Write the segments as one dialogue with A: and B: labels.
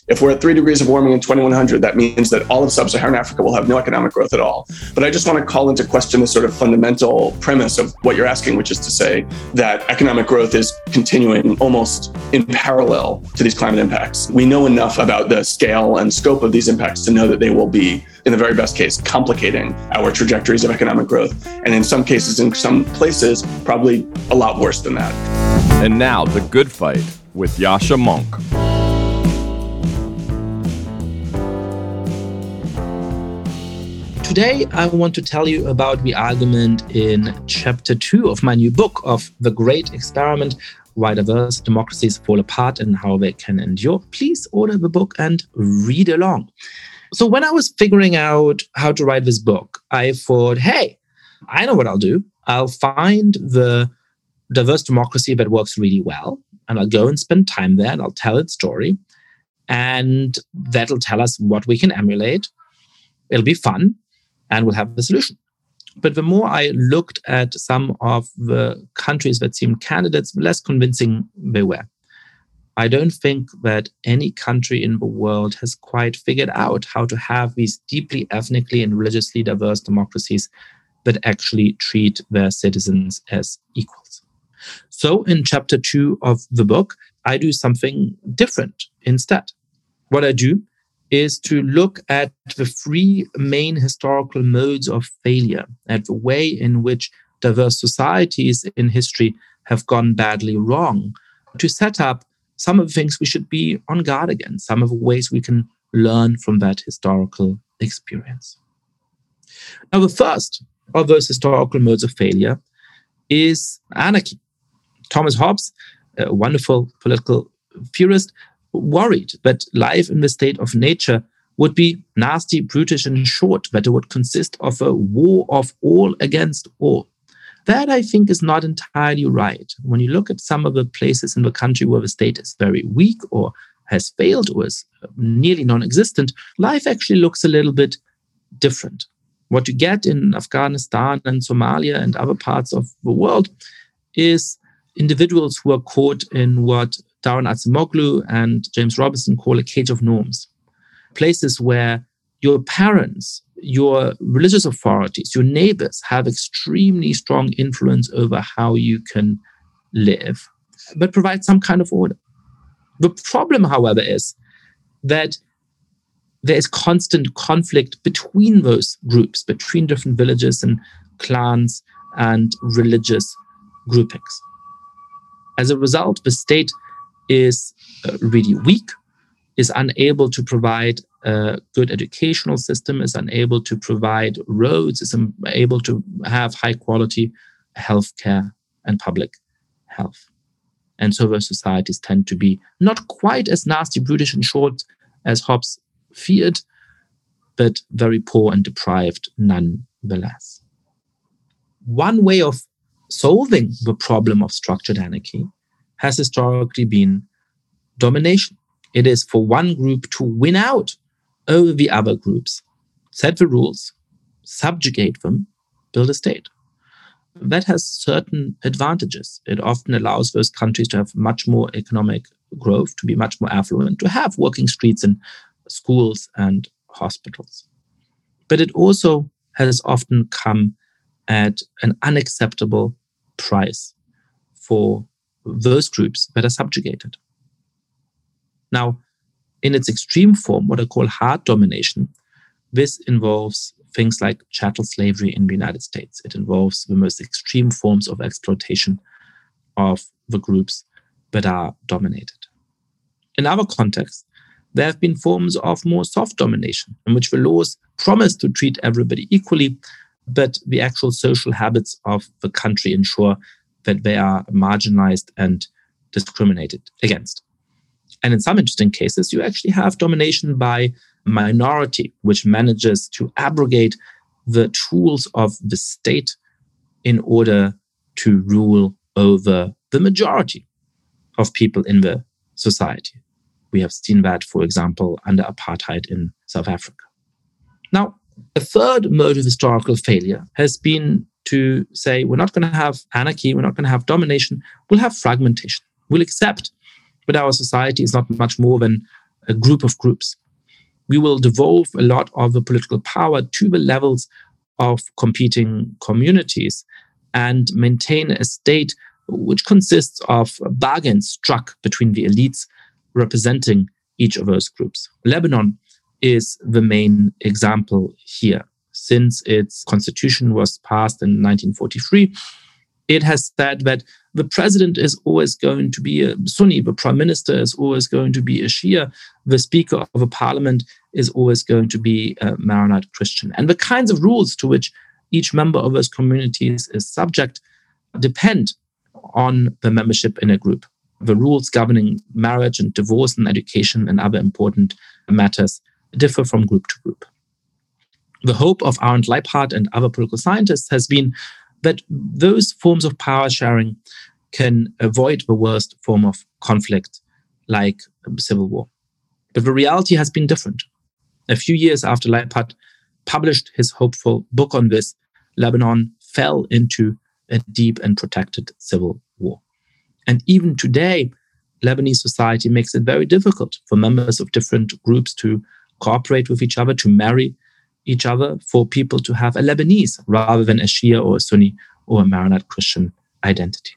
A: If we're at 3 degrees of warming in 2100, that means that all of sub-Saharan Africa will have no economic growth at all. But I just want to call into question the sort of fundamental premise of what you're asking, which is to say that economic growth is continuing almost in parallel to these climate impacts. We know enough about the scale and scope of these impacts to know that they will be, in the very best case, complicating our trajectories of economic growth. And in some cases, in some places, probably a lot worse than that.
B: And now, The Good Fight with Yascha Mounk.
C: Today, I want to tell you about the argument in chapter 2 of my new book of The Great Experiment, Why Diverse Democracies Fall Apart and How They Can Endure. Please order the book and read along. So when I was figuring out how to write this book, I thought, hey, I know what I'll do. I'll find the diverse democracy that works really well, and I'll go and spend time there, and I'll tell its story. And that'll tell us what we can emulate. It'll be fun. And we'll have the solution. But the more I looked at some of the countries that seemed candidates, the less convincing they were. I don't think that any country in the world has quite figured out how to have these deeply ethnically and religiously diverse democracies that actually treat their citizens as equals. So in chapter 2 of the book, I do something different instead. What I do is to look at the 3 main historical modes of failure, at the way in which diverse societies in history have gone badly wrong, to set up some of the things we should be on guard against, some of the ways we can learn from that historical experience. Now, the first of those historical modes of failure is anarchy. Thomas Hobbes, a wonderful political theorist, worried that life in the state of nature would be nasty, brutish, and short, that it would consist of a war of all against all. That, I think, is not entirely right. When you look at some of the places in the country where the state is very weak or has failed or is nearly non-existent, life actually looks a little bit different. What you get in Afghanistan and Somalia and other parts of the world is individuals who are caught in what Daron Acemoglu and James Robinson call a cage of norms. Places where your parents, your religious authorities, your neighbors have extremely strong influence over how you can live, but provide some kind of order. The problem, however, is that there is constant conflict between those groups, between different villages and clans and religious groupings. As a result, the state is really weak, is unable to provide a good educational system, is unable to provide roads, is unable to have high quality healthcare and public health. And so those societies tend to be not quite as nasty, brutish, and short as Hobbes feared, but very poor and deprived nonetheless. One way of solving the problem of structured anarchy has historically been domination. It is for one group to win out over the other groups, set the rules, subjugate them, build a state. That has certain advantages. It often allows those countries to have much more economic growth, to be much more affluent, to have working streets and schools and hospitals. But it also has often come at an unacceptable price for those groups that are subjugated. Now, in its extreme form, what I call hard domination, this involves things like chattel slavery in the United States. It involves the most extreme forms of exploitation of the groups that are dominated. In other contexts, there have been forms of more soft domination, in which the laws promise to treat everybody equally, but the actual social habits of the country ensure that they are marginalized and discriminated against. And in some interesting cases, you actually have domination by minority, which manages to abrogate the tools of the state in order to rule over the majority of people in the society. We have seen that, for example, under apartheid in South Africa. Now, a third mode of historical failure has been to say, we're not going to have anarchy, we're not going to have domination, we'll have fragmentation. We'll accept that our society is not much more than a group of groups. We will devolve a lot of the political power to the levels of competing communities and maintain a state which consists of bargains struck between the elites representing each of those groups. Lebanon is the main example here. Since its constitution was passed in 1943, it has said that the president is always going to be a Sunni, the prime minister is always going to be a Shia, the speaker of a parliament is always going to be a Maronite Christian. And the kinds of rules to which each member of those communities is subject depend on the membership in a group. The rules governing marriage and divorce and education and other important matters differ from group to group. The hope of Arend Leibhardt and other political scientists has been that those forms of power sharing can avoid the worst form of conflict, like civil war. But the reality has been different. A few years after Leibhardt published his hopeful book on this, Lebanon fell into a deep and protracted civil war. And even today, Lebanese society makes it very difficult for members of different groups to cooperate with each other, to marry each other, for people to have a Lebanese rather than a Shia or a Sunni or a Maronite Christian identity.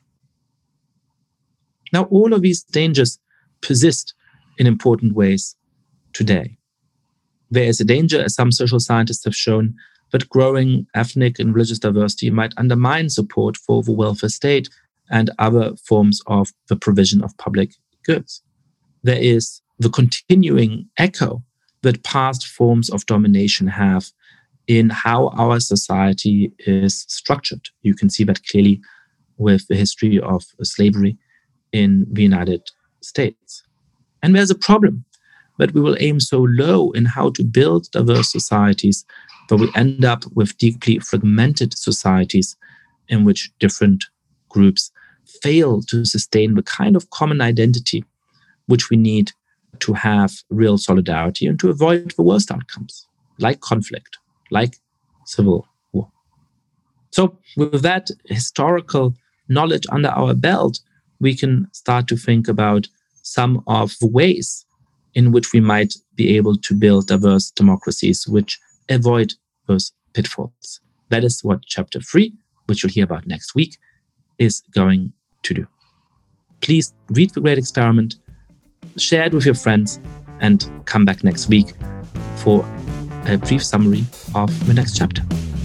C: Now, all of these dangers persist in important ways today. There is a danger, as some social scientists have shown, that growing ethnic and religious diversity might undermine support for the welfare state and other forms of the provision of public goods. There is the continuing echo that past forms of domination have in how our society is structured. You can see that clearly with the history of slavery in the United States. And there's a problem that we will aim so low in how to build diverse societies that we end up with deeply fragmented societies in which different groups fail to sustain the kind of common identity which we need to have real solidarity and to avoid the worst outcomes, like conflict, like civil war. So with that historical knowledge under our belt, we can start to think about some of the ways in which we might be able to build diverse democracies which avoid those pitfalls. That is what Chapter 3, which you'll hear about next week, is going to do. Please read The Great Experiment, share it with your friends, and come back next week for a brief summary of the next chapter.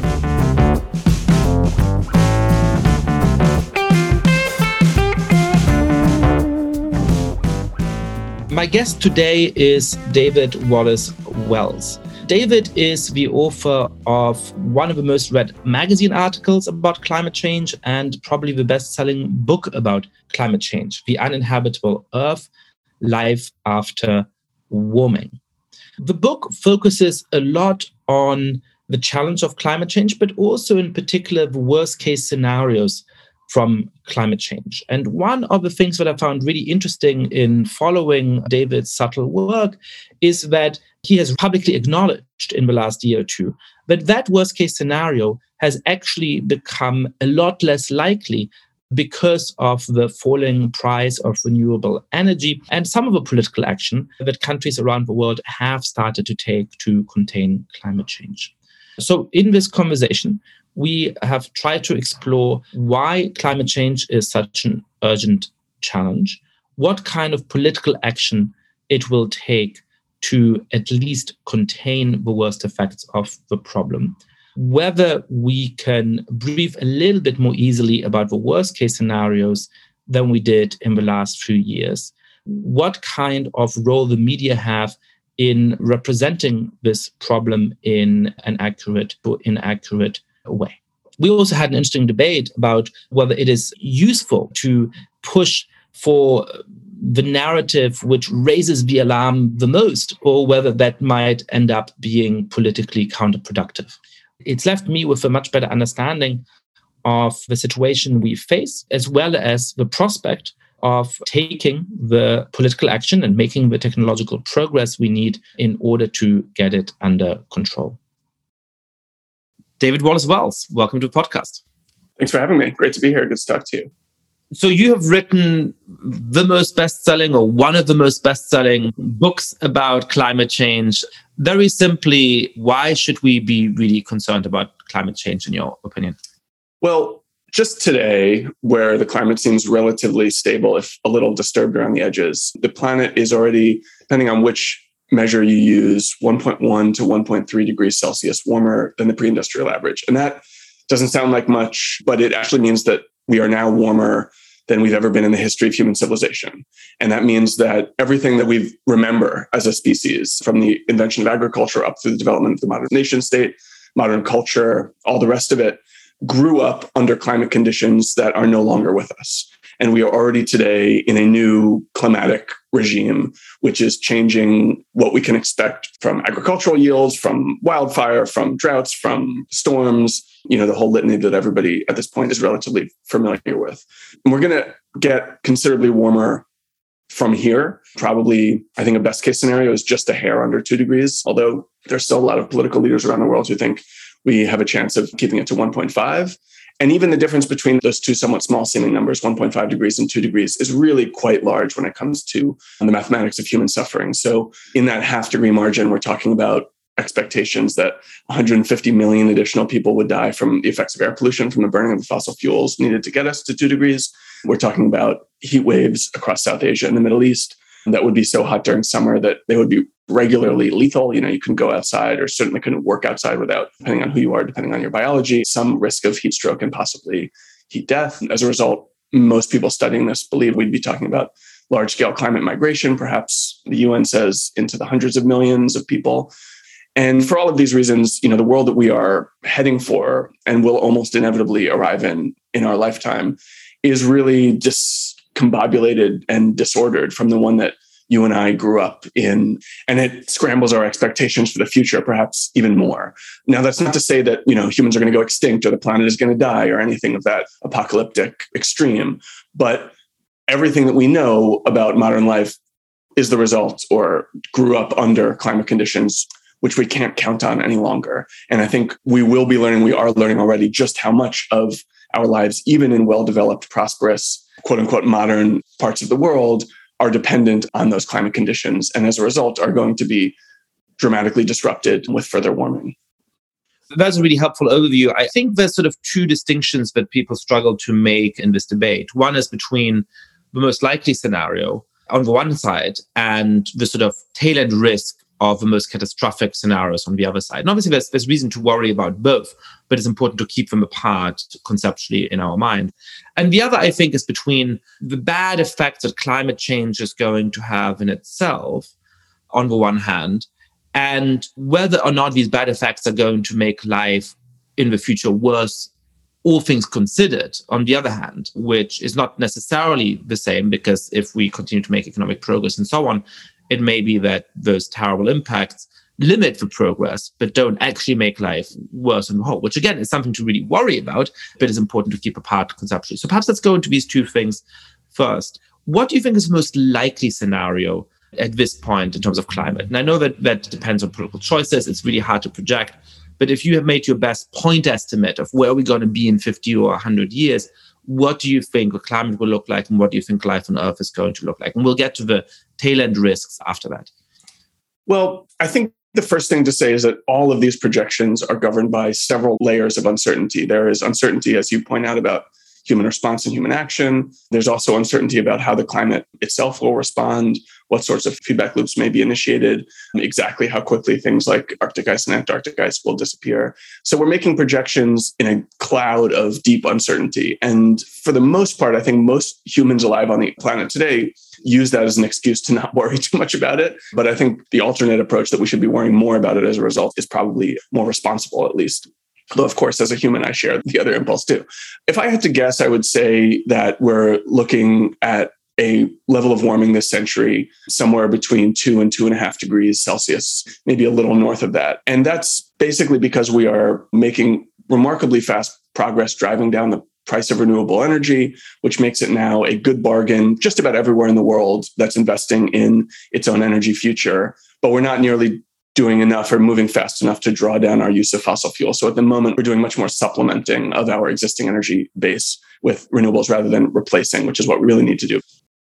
C: My guest today is David Wallace Wells. David is the author of one of the most read magazine articles about climate change and probably the best-selling book about climate change, The Uninhabitable Earth: Life After Warming. The book focuses a lot on the challenge of climate change, but also in particular the worst-case scenarios from climate change. And one of the things that I found really interesting in following David's subtle work is that he has publicly acknowledged in the last year or two that that worst-case scenario has actually become a lot less likely because of the falling price of renewable energy and some of the political action that countries around the world have started to take to contain climate change. So in this conversation, we have tried to explore why climate change is such an urgent challenge, what kind of political action it will take to at least contain the worst effects of the problem, whether we can breathe a little bit more easily about the worst case scenarios than we did in the last few years, what kind of role the media have in representing this problem in an accurate or inaccurate way. We also had an interesting debate about whether it is useful to push for the narrative which raises the alarm the most, or whether that might end up being politically counterproductive. It's left me with a much better understanding of the situation we face, as well as the prospect of taking the political action and making the technological progress we need in order to get it under control. David Wallace Wells, welcome to the podcast.
A: Thanks for having me. Great to be here. Good to talk to you.
C: So you have written the most best-selling or one of the most best-selling books about climate change. Very simply, why should we be really concerned about climate change in your opinion?
A: Well, just today, where the climate seems relatively stable, if a little disturbed around the edges, the planet is already, depending on which measure you use, 1.1 to 1.3 degrees Celsius warmer than the pre-industrial average. And that doesn't sound like much, but it actually means that we are now warmer than we've ever been in the history of human civilization. And that means that everything that we remember as a species, from the invention of agriculture up through the development of the modern nation state, modern culture, all the rest of it, grew up under climate conditions that are no longer with us. And we are already today in a new climatic regime, which is changing what we can expect from agricultural yields, from wildfire, from droughts, from storms, the whole litany that everybody at this point is relatively familiar with. And we're going to get considerably warmer from here. Probably, I think a best case scenario is just a hair under 2 degrees, although there's still a lot of political leaders around the world who think we have a chance of keeping it to 1.5. And even the difference between those two somewhat small seeming numbers, 1.5 degrees and 2 degrees, is really quite large when it comes to the mathematics of human suffering. So in that half degree margin, we're talking about expectations that 150 million additional people would die from the effects of air pollution from the burning of the fossil fuels needed to get us to 2 degrees. We're talking about heat waves across South Asia and the Middle East that would be so hot during summer that they would be regularly lethal. You couldn't go outside, or certainly couldn't work outside without, depending on who you are, depending on your biology, some risk of heat stroke and possibly heat death. As a result, most people studying this believe we'd be talking about large-scale climate migration, perhaps the UN says into the hundreds of millions of people. And for all of these reasons, the world that we are heading for and will almost inevitably arrive in our lifetime is really discombobulated and disordered from the one that you and I grew up in. And it scrambles our expectations for the future, perhaps even more. Now, that's not to say that, humans are going to go extinct or the planet is going to die or anything of that apocalyptic extreme. But everything that we know about modern life is the result or grew up under climate conditions which we can't count on any longer. And I think we are learning already just how much of our lives, even in well-developed, prosperous, quote unquote, modern parts of the world, are dependent on those climate conditions. And as a result, are going to be dramatically disrupted with further warming.
C: That's a really helpful overview. I think there's sort of two distinctions that people struggle to make in this debate. One is between the most likely scenario on the one side and the sort of tail end risk of the most catastrophic scenarios on the other side. And obviously, there's reason to worry about both, but it's important to keep them apart conceptually in our mind. And the other, I think, is between the bad effects that climate change is going to have in itself, on the one hand, and whether or not these bad effects are going to make life in the future worse, all things considered, on the other hand, which is not necessarily the same, because if we continue to make economic progress and so on, it may be that those terrible impacts limit the progress, but don't actually make life worse on the whole, which again is something to really worry about, but is important to keep apart conceptually. So perhaps let's go into these two things first. What do you think is the most likely scenario at this point in terms of climate? And I know that depends on political choices. It's really hard to project. But if you have made your best point estimate of where we're going to be in 50 or 100 years, what do you think the climate will look like, and what do you think life on Earth is going to look like? And we'll get to the tail end risks after that.
A: Well, I think the first thing to say is that all of these projections are governed by several layers of uncertainty. There is uncertainty, as you point out, about human response and human action. There's also uncertainty about how the climate itself will respond, what sorts of feedback loops may be initiated, exactly how quickly things like Arctic ice and Antarctic ice will disappear. So we're making projections in a cloud of deep uncertainty. And for the most part, I think most humans alive on the planet today use that as an excuse to not worry too much about it. But I think the alternate approach, that we should be worrying more about it as a result, is probably more responsible, at least. Though, of course, as a human, I share the other impulse too. If I had to guess, I would say that we're looking at a level of warming this century somewhere between 2 and 2.5 degrees Celsius, maybe a little north of that. And that's basically because we are making remarkably fast progress driving down the price of renewable energy, which makes it now a good bargain just about everywhere in the world that's investing in its own energy future. But we're not nearly doing enough or moving fast enough to draw down our use of fossil fuel. So at the moment, we're doing much more supplementing of our existing energy base with renewables rather than replacing, which is what we really need to do.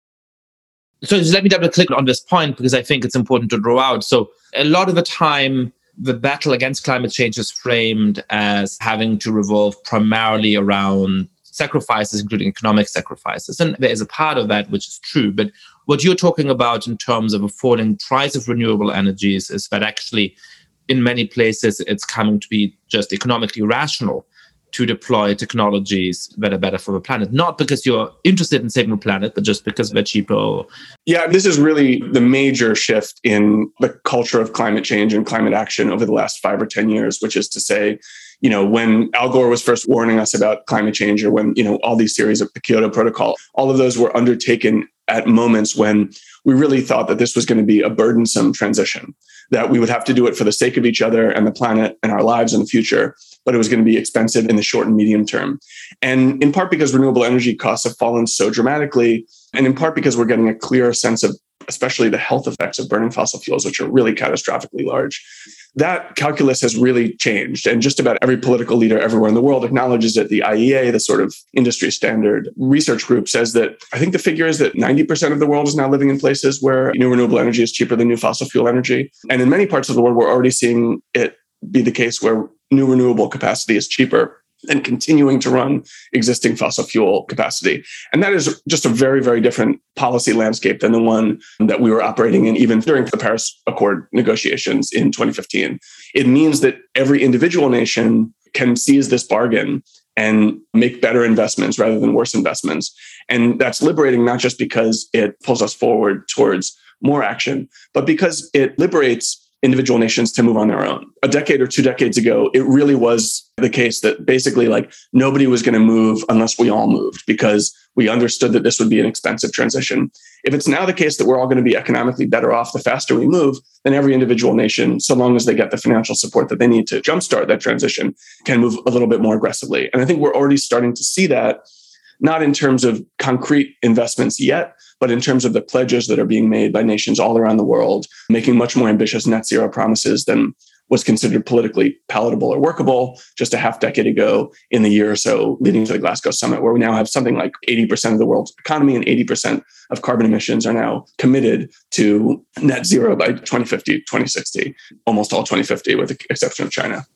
C: So just let me double click on this point because I think it's important to draw out. So a lot of the time, the battle against climate change is framed as having to revolve primarily around sacrifices, including economic sacrifices. And there is a part of that which is true. But what you're talking about in terms of a falling price of renewable energies is that actually in many places it's coming to be just economically rational to deploy technologies that are better for the planet, not because you're interested in saving the planet, but just because they're cheaper.
A: Yeah, this is really the major shift in the culture of climate change and climate action over the last 5 or 10 years, which is to say, when Al Gore was first warning us about climate change, or when, all these series of the Kyoto Protocol, all of those were undertaken at moments when we really thought that this was going to be a burdensome transition, that we would have to do it for the sake of each other and the planet and our lives in the future, but it was going to be expensive in the short and medium term. And in part because renewable energy costs have fallen so dramatically, and in part because we're getting a clearer sense of especially the health effects of burning fossil fuels, which are really catastrophically large. That calculus has really changed. And just about every political leader everywhere in the world acknowledges it. The IEA, the sort of industry standard research group, says that I think the figure is that 90% of the world is now living in places where new renewable energy is cheaper than new fossil fuel energy. And in many parts of the world, we're already seeing it be the case where new renewable capacity is cheaper than continuing to run existing fossil fuel capacity. And that is just a very, very different policy landscape than the one that we were operating in even during the Paris Accord negotiations in 2015. It means that every individual nation can seize this bargain and make better investments rather than worse investments. And that's liberating, not just because it pulls us forward towards more action, but because it liberates individual nations to move on their own. A decade or 2 decades ago, it really was the case that basically nobody was going to move unless we all moved, because we understood that this would be an expensive transition. If it's now the case that we're all going to be economically better off the faster we move, then every individual nation, so long as they get the financial support that they need to jumpstart that transition, can move a little bit more aggressively. And I think we're already starting to see that, not in terms of concrete investments yet, but in terms of the pledges that are being made by nations all around the world, making much more ambitious net zero promises than was considered politically palatable or workable just a half decade ago in the year or so leading to the Glasgow summit, where we now have something like 80% of the world's economy and 80% of carbon emissions are now committed to net zero by 2050, 2060, almost all 2050 with the exception of China.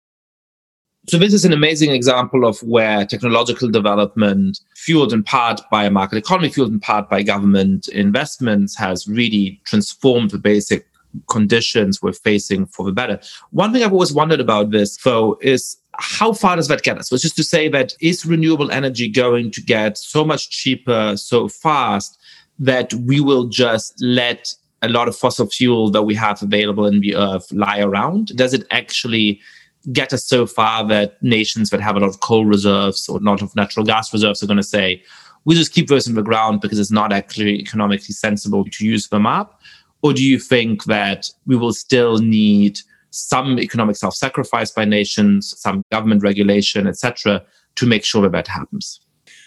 C: So this is an amazing example of where technological development, fueled in part by a market economy, fueled in part by government investments, has really transformed the basic conditions we're facing for the better. One thing I've always wondered about this, though, is how far does that get us? Which is to say that is renewable energy going to get so much cheaper so fast that we will just let a lot of fossil fuel that we have available in the earth lie around? Does it actually get us so far that nations that have a lot of coal reserves or a lot of natural gas reserves are going to say, we'll just keep those in the ground because it's not actually economically sensible to use them up? Or do you think that we will still need some economic self-sacrifice by nations, some government regulation, etc., to make sure that happens?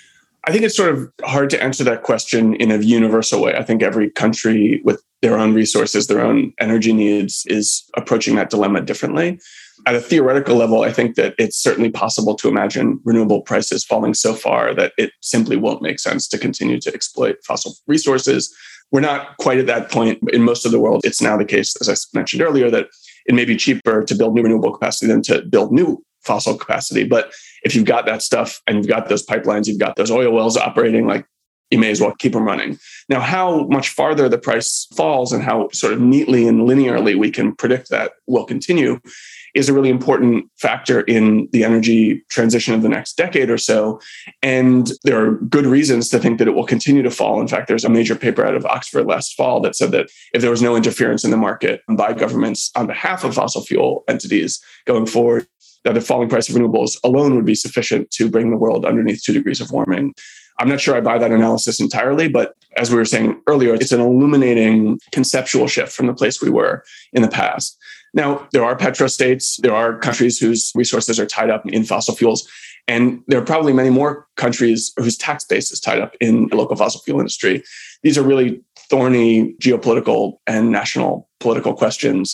A: I think it's sort of hard to answer that question in a universal way. I think every country with their own resources, their own energy needs, is approaching that dilemma differently. At a theoretical level, I think that it's certainly possible to imagine renewable prices falling so far that it simply won't make sense to continue to exploit fossil resources. We're not quite at that point. In most of the world, it's now the case, as I mentioned earlier, that it may be cheaper to build new renewable capacity than to build new fossil capacity. But if you've got that stuff and you've got those pipelines, you've got those oil wells operating, you may as well keep them running. Now, how much farther the price falls and how sort of neatly and linearly we can predict that will continue is a really important factor in the energy transition of the next decade or so. And there are good reasons to think that it will continue to fall. In fact, there's a major paper out of Oxford last fall that said that if there was no interference in the market by governments on behalf of fossil fuel entities going forward, that the falling price of renewables alone would be sufficient to bring the world underneath 2 degrees of warming. I'm not sure I buy that analysis entirely, but as we were saying earlier, it's an illuminating conceptual shift from the place we were in the past. Now, there are petrostates, there are countries whose resources are tied up in fossil fuels, and there are probably many more countries whose tax base is tied up in the local fossil fuel industry. These are really thorny geopolitical and national political questions.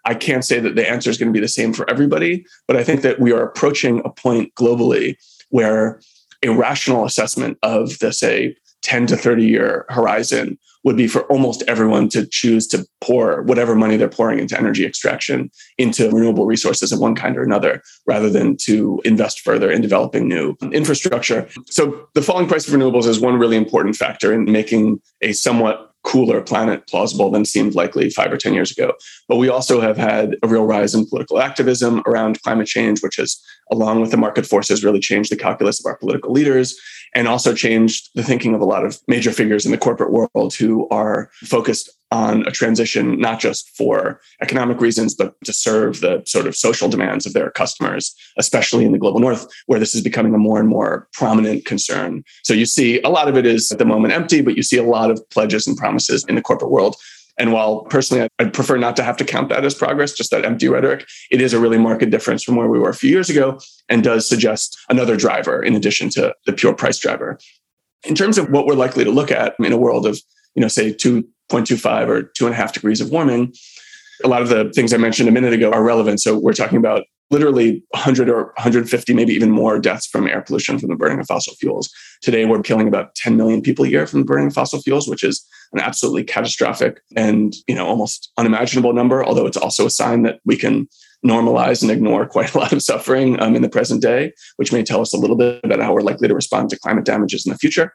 A: I can't say that the answer is going to be the same for everybody, but I think that we are approaching a point globally where a rational assessment of the, say, 10 to 30 year horizon would be for almost everyone to choose to pour whatever money they're pouring into energy extraction into renewable resources of one kind or another, rather than to invest further in developing new infrastructure. So the falling price of renewables is one really important factor in making a somewhat cooler planet plausible than seemed likely 5 or 10 years ago. But we also have had a real rise in political activism around climate change, which has, along with the market forces, really changed the calculus of our political leaders and also changed the thinking of a lot of major figures in the corporate world who are focused on a transition, not just for economic reasons, but to serve the sort of social demands of their customers, especially in the global north, where this is becoming a more and more prominent concern. So you see a lot of it is at the moment empty, but you see a lot of pledges and promises in the corporate world. And while personally, I'd prefer not to have to count that as progress, just that empty rhetoric, it is a really marked difference from where we were a few years ago and does suggest another driver in addition to the pure price driver. In terms of what we're likely to look at in a world of, say 2.25 or 2.5 degrees of warming, a lot of the things I mentioned a minute ago are relevant. So we're talking about literally 100 or 150, maybe even more deaths from air pollution from the burning of fossil fuels. Today, we're killing about 10 million people a year from the burning of fossil fuels, which is an absolutely catastrophic and, almost unimaginable number, although it's also a sign that we can normalize and ignore quite a lot of suffering in the present day, which may tell us a little bit about how we're likely to respond to climate damages in the future.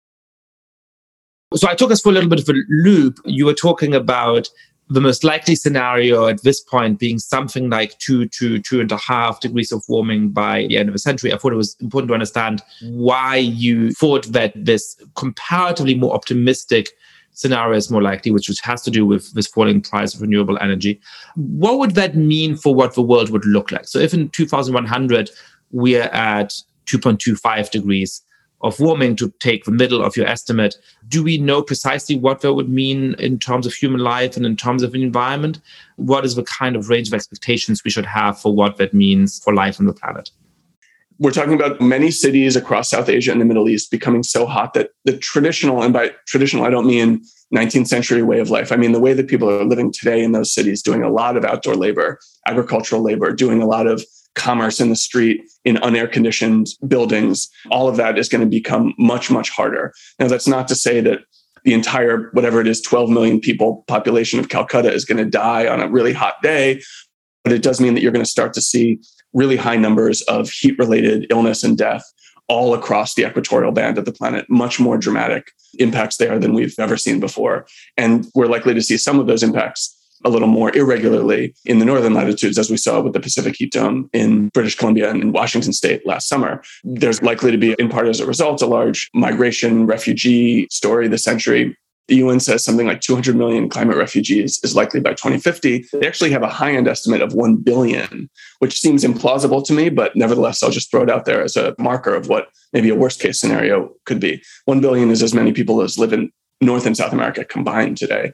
C: So I took us for a little bit of a loop. You were talking about the most likely scenario at this point being something like 2 to 2.5 degrees of warming by the end of the century. I thought it was important to understand why you thought that this comparatively more optimistic scenario is more likely, which has to do with this falling price of renewable energy. What would that mean for what the world would look like? So if in 2100, we're at 2.25 degrees of warming, to take the middle of your estimate, do we know precisely what that would mean in terms of human life and in terms of the environment? What is the kind of range of expectations we should have for what that means for life on the planet?
A: We're talking about many cities across South Asia and the Middle East becoming so hot that the traditional, and by traditional, I don't mean 19th century way of life. I mean the way that people are living today in those cities, doing a lot of outdoor labor, agricultural labor, doing a lot of commerce in the street, in unair-conditioned buildings. All of that is going to become much, much harder. Now, that's not to say that the entire, whatever it is, 12 million people population of Calcutta is going to die on a really hot day, but it does mean that you're going to start to see really high numbers of heat-related illness and death all across the equatorial band of the planet, much more dramatic impacts there than we've ever seen before. And we're likely to see some of those impacts a little more irregularly in the northern latitudes, as we saw with the Pacific heat dome in British Columbia and in Washington state last summer. There's likely to be, in part as a result, a large migration refugee story this century. The UN says something like 200 million climate refugees is likely by 2050. They actually have a high-end estimate of 1 billion, which seems implausible to me, but nevertheless, I'll just throw it out there as a marker of what maybe a worst-case scenario could be. 1 billion is as many people as live in North and South America combined today.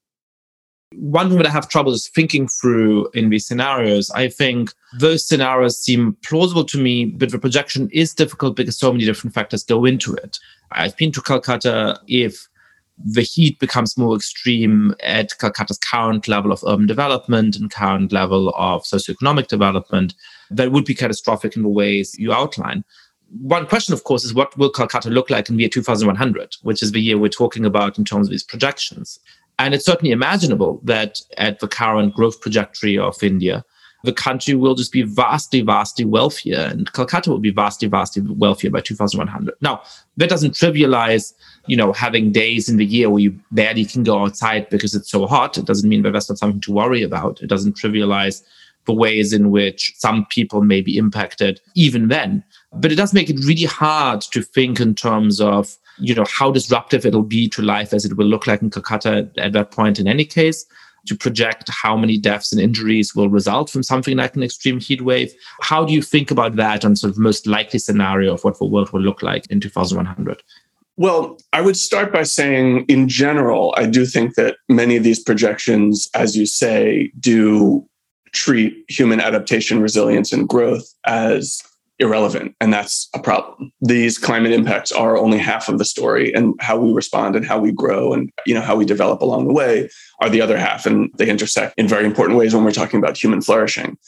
C: One thing that I have trouble is thinking through in these scenarios. I think those scenarios seem plausible to me, but the projection is difficult because so many different factors go into it. I've been to Calcutta. If the heat becomes more extreme at Calcutta's current level of urban development and current level of socioeconomic development, that would be catastrophic in the ways you outline. One question, of course, is what will Calcutta look like in the year 2100, which is the year we're talking about in terms of these projections. And it's certainly imaginable that at the current growth trajectory of India, the country will just be vastly, vastly wealthier, and Calcutta will be vastly, vastly wealthier by 2100. Now, that doesn't trivialize, having days in the year where you barely can go outside because it's so hot. It doesn't mean that that's not something to worry about. It doesn't trivialize the ways in which some people may be impacted even then. But it does make it really hard to think in terms of, how disruptive it'll be to life as it will look like in Calcutta at that point in any case, to project how many deaths and injuries will result from something like an extreme heat wave. How do you think about that on sort of most likely scenario of what the world will look like in 2100?
A: Well, I would start by saying, in general, I do think that many of these projections, as you say, do treat human adaptation, resilience, and growth as irrelevant. And that's a problem. These climate impacts are only half of the story, and how we respond and how we grow and, how we develop along the way are the other half. And they intersect in very important ways when we're talking about human flourishing.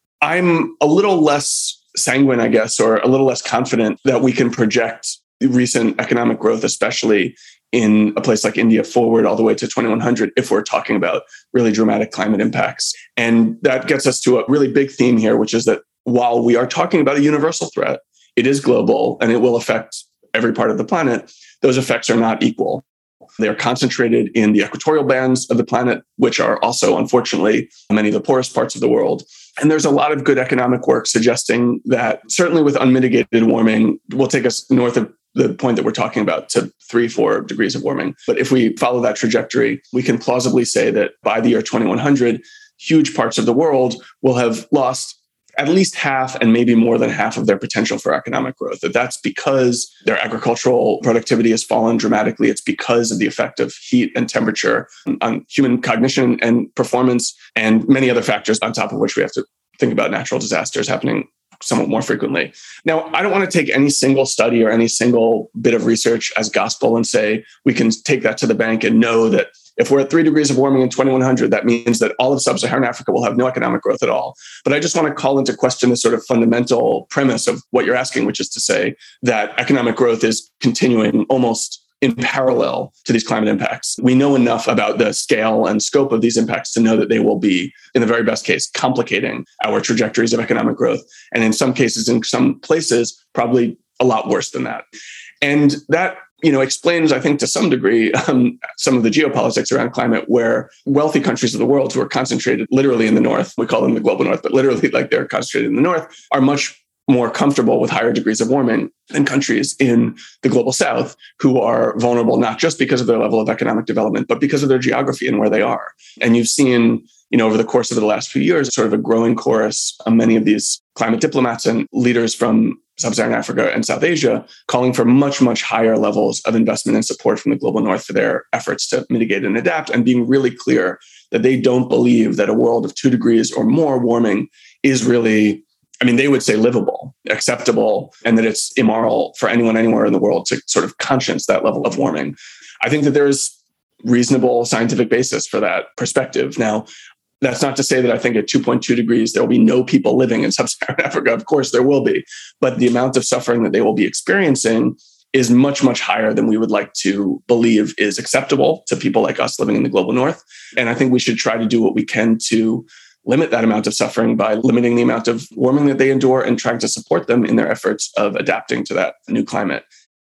A: I'm a little less sanguine, I guess, or a little less confident that we can project recent economic growth, especially in a place like India, forward all the way to 2100 if we're talking about really dramatic climate impacts. And that gets us to a really big theme here, which is that while we are talking about a universal threat, it is global and it will affect every part of the planet. Those effects are not equal. They are concentrated in the equatorial bands of the planet, which are also, unfortunately, many of the poorest parts of the world. And there's a lot of good economic work suggesting that certainly with unmitigated warming, will take us north of the point that we're talking about to 3-4 degrees of warming. But if we follow that trajectory, we can plausibly say that by the year 2100, huge parts of the world will have lost at least half and maybe more than half of their potential for economic growth. That's because their agricultural productivity has fallen dramatically. It's because of the effect of heat and temperature on human cognition and performance, and many other factors on top of which we have to think about natural disasters happening somewhat more frequently. Now, I don't want to take any single study or any single bit of research as gospel and say we can take that to the bank and know that if we're at 3 degrees of warming in 2100, that means that all of sub-Saharan Africa will have no economic growth at all. But I just want to call into question this sort of fundamental premise of what you're asking, which is to say that economic growth is continuing almost in parallel to these climate impacts. We know enough about the scale and scope of these impacts to know that they will be, in the very best case, complicating our trajectories of economic growth. And in some cases, in some places, probably a lot worse than that. And that explains, I think, to some degree, some of the geopolitics around climate, where wealthy countries of the world who are concentrated literally in the north, we call them the global north, but literally like they're concentrated in the north, are much more comfortable with higher degrees of warming than countries in the global south, who are vulnerable not just because of their level of economic development, but because of their geography and where they are. And you've seen, over the course of the last few years, sort of a growing chorus of many of these climate diplomats and leaders from Sub-Saharan Africa and South Asia calling for much, much higher levels of investment and support from the global north for their efforts to mitigate and adapt, and being really clear that they don't believe that a world of 2 degrees or more warming is really, they would say livable, acceptable, and that it's immoral for anyone anywhere in the world to sort of conscience that level of warming. I think that there is reasonable scientific basis for that perspective. Now, that's not to say that I think at 2.2 degrees, there will be no people living in sub-Saharan Africa. Of course, there will be. But the amount of suffering that they will be experiencing is much, much higher than we would like to believe is acceptable to people like us living in the global north. And I think we should try to do what we can to limit that amount of suffering by limiting the amount of warming that they endure and trying to support them in their efforts of adapting to that new climate.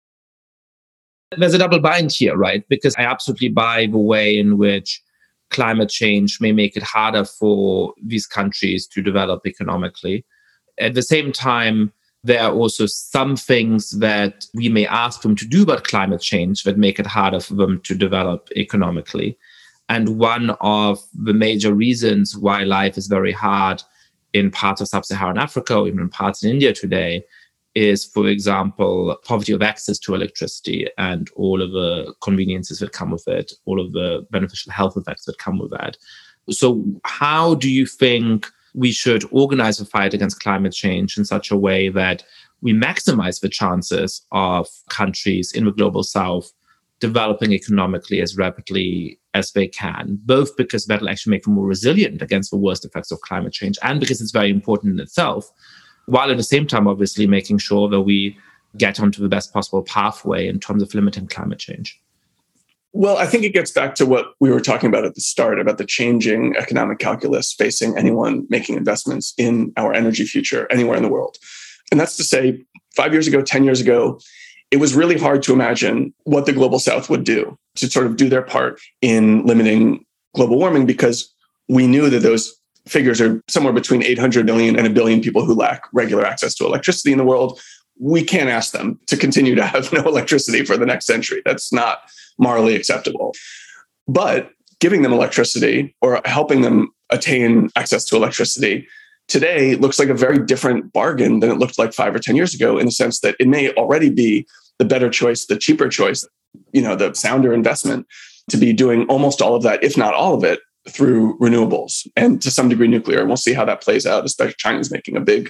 C: There's a double bind here, right? Because I absolutely buy the way in which climate change may make it harder for these countries to develop economically. At the same time, there are also some things that we may ask them to do about climate change that make it harder for them to develop economically. And one of the major reasons why life is very hard in parts of sub-Saharan Africa or even in parts in India today is, for example, poverty of access to electricity and all of the conveniences that come with it, all of the beneficial health effects that come with that. So how do you think we should organize the fight against climate change in such a way that we maximize the chances of countries in the global south developing economically as rapidly as they can, both because that'll actually make them more resilient against the worst effects of climate change and because it's very important in itself, while at the same time, obviously, making sure that we get onto the best possible pathway in terms of limiting climate change?
A: Well, I think it gets back to what we were talking about at the start, about the changing economic calculus facing anyone making investments in our energy future anywhere in the world. And that's to say, 5 years ago, 10 years ago, it was really hard to imagine what the global south would do to sort of do their part in limiting global warming, because we knew that those figures are somewhere between 800 million and 1 billion people who lack regular access to electricity in the world. We can't ask them to continue to have no electricity for the next century. That's not morally acceptable. But giving them electricity or helping them attain access to electricity today looks like a very different bargain than it looked like 5 or 10 years ago, in the sense that it may already be the better choice, the cheaper choice, the sounder investment to be doing almost all of that, if not all of it, through renewables and to some degree nuclear. And we'll see how that plays out, especially China's making a big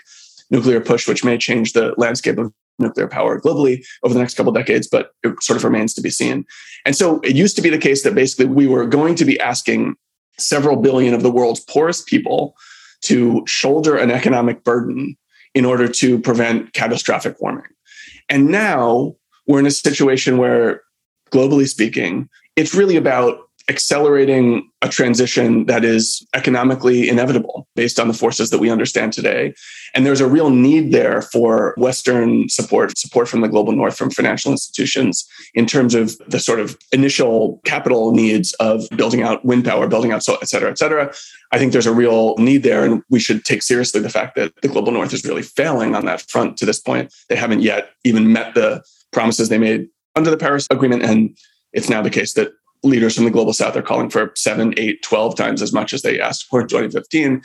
A: nuclear push, which may change the landscape of nuclear power globally over the next couple of decades, but it sort of remains to be seen. And so it used to be the case that basically we were going to be asking several billion of the world's poorest people to shoulder an economic burden in order to prevent catastrophic warming. And now we're in a situation where, globally speaking, it's really about accelerating a transition that is economically inevitable based on the forces that we understand today. And there's a real need there for Western support from the global North, from financial institutions, in terms of the sort of initial capital needs of building out wind power, building out solar, et cetera, et cetera. I think there's a real need there, and we should take seriously the fact that the global North is really failing on that front to this point. They haven't yet even met the promises they made under the Paris Agreement, and it's now the case that leaders from the global South are calling for 7, 8, 12 times as much as they asked for in 2015.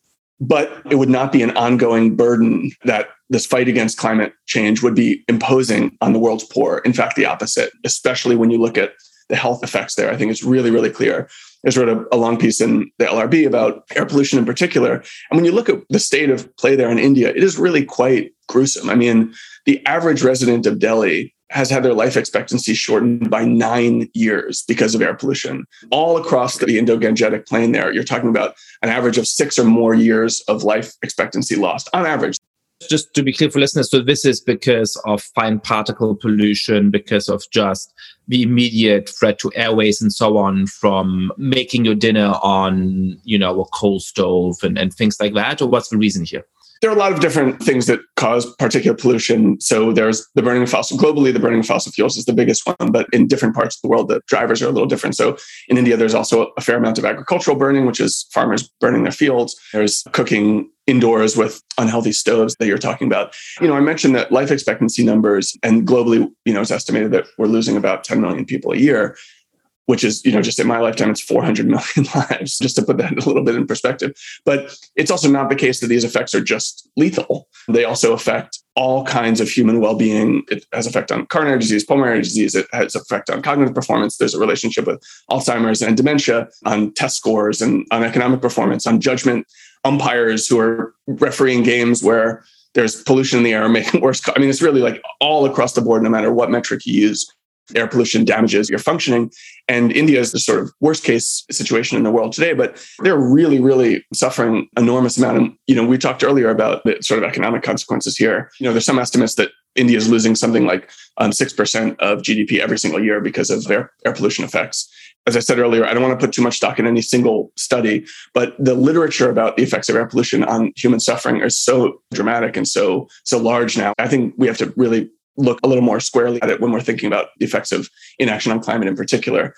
A: But it would not be an ongoing burden that this fight against climate change would be imposing on the world's poor. In fact, the opposite, especially when you look at the health effects there. I think it's really, really clear. I just wrote a long piece in the LRB about air pollution in particular. And when you look at the state of play there in India, it is really quite gruesome. I mean, the average resident of Delhi has had their life expectancy shortened by 9 years because of air pollution. All across the Indo-Gangetic plain there, you're talking about an average of 6 or more years of life expectancy lost on average.
C: Just to be clear for listeners, so this is because of fine particle pollution, because of just the immediate threat to airways and so on from making your dinner on, a coal stove and things like that? Or what's the reason here?
A: There are a lot of different things that cause particulate pollution. So there's the burning of fossil. Globally, the burning of fossil fuels is the biggest one, but in different parts of the world, the drivers are a little different. So in India, there's also a fair amount of agricultural burning, which is farmers burning their fields. There's cooking indoors with unhealthy stoves that you're talking about. I mentioned that life expectancy numbers, and globally, it's estimated that we're losing about 10 million people a year, which is, just in my lifetime, it's 400 million lives, just to put that a little bit in perspective. But it's also not the case that these effects are just lethal. They also affect all kinds of human well-being. It has effect on coronary disease, pulmonary disease. It has effect on cognitive performance. There's a relationship with Alzheimer's and dementia, on test scores and on economic performance, on judgment. Umpires who are refereeing games where there's pollution in the air making worse. I mean, it's really like all across the board, no matter what metric you use. Air pollution damages your functioning. And India is the sort of worst case situation in the world today, but they're really, really suffering enormous amount. And, we talked earlier about the sort of economic consequences here. There's some estimates that India is losing something like 6% of GDP every single year because of their air pollution effects. As I said earlier, I don't want to put too much stock in any single study, but the literature about the effects of air pollution on human suffering is so dramatic and so large now. I think we have to really look a little more squarely at it when we're thinking about the effects of inaction on climate in particular.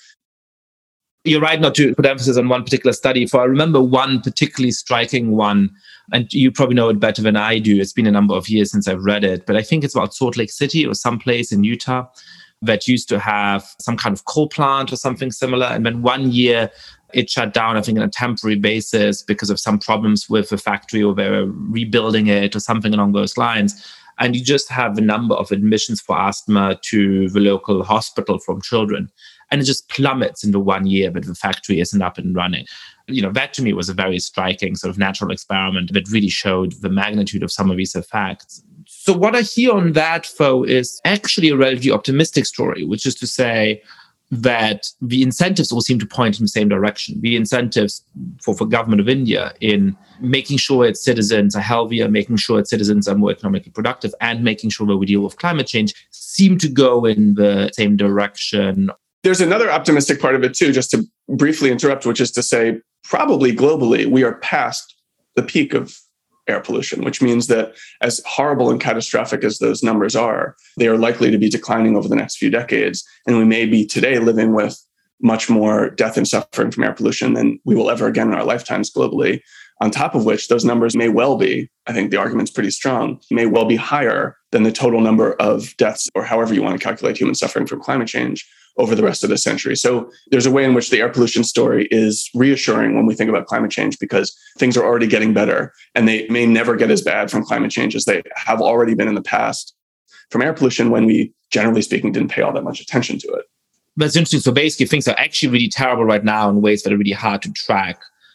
C: You're right not to put emphasis on one particular study. For I remember one particularly striking one, and you probably know it better than I do. It's been a number of years since I've read it, but I think it's about Salt Lake City or someplace in Utah that used to have some kind of coal plant or something similar. And then one year it shut down, I think, on a temporary basis because of some problems with the factory, or they were rebuilding it or something along those lines. And you just have a number of admissions for asthma to the local hospital from children. And it just plummets in the 1 year that the factory isn't up and running. That to me was a very striking sort of natural experiment that really showed the magnitude of some of these effects. So what I hear on that, though, is actually a relatively optimistic story, which is to say that the incentives all seem to point in the same direction. The incentives for government of India in making sure its citizens are healthier, making sure its citizens are more economically productive, and making sure that we deal with climate change seem to go in the same direction.
A: There's another optimistic part of it too, just to briefly interrupt, which is to say, probably globally, we are past the peak of air pollution, which means that as horrible and catastrophic as those numbers are, they are likely to be declining over the next few decades. And we may be today living with much more death and suffering from air pollution than we will ever again in our lifetimes globally. On top of which, those numbers may well be, I think the argument's pretty strong, may well be higher than the total number of deaths, or however you want to calculate human suffering from climate change, over the rest of the century. So there's a way in which the air pollution story is reassuring when we think about climate change, because things are already getting better, and they may never get as bad from climate change as they have already been in the past from air pollution, when we, generally speaking, didn't pay all that much attention to it.
C: That's interesting. So basically, things are actually really terrible right now in ways that are really hard to track.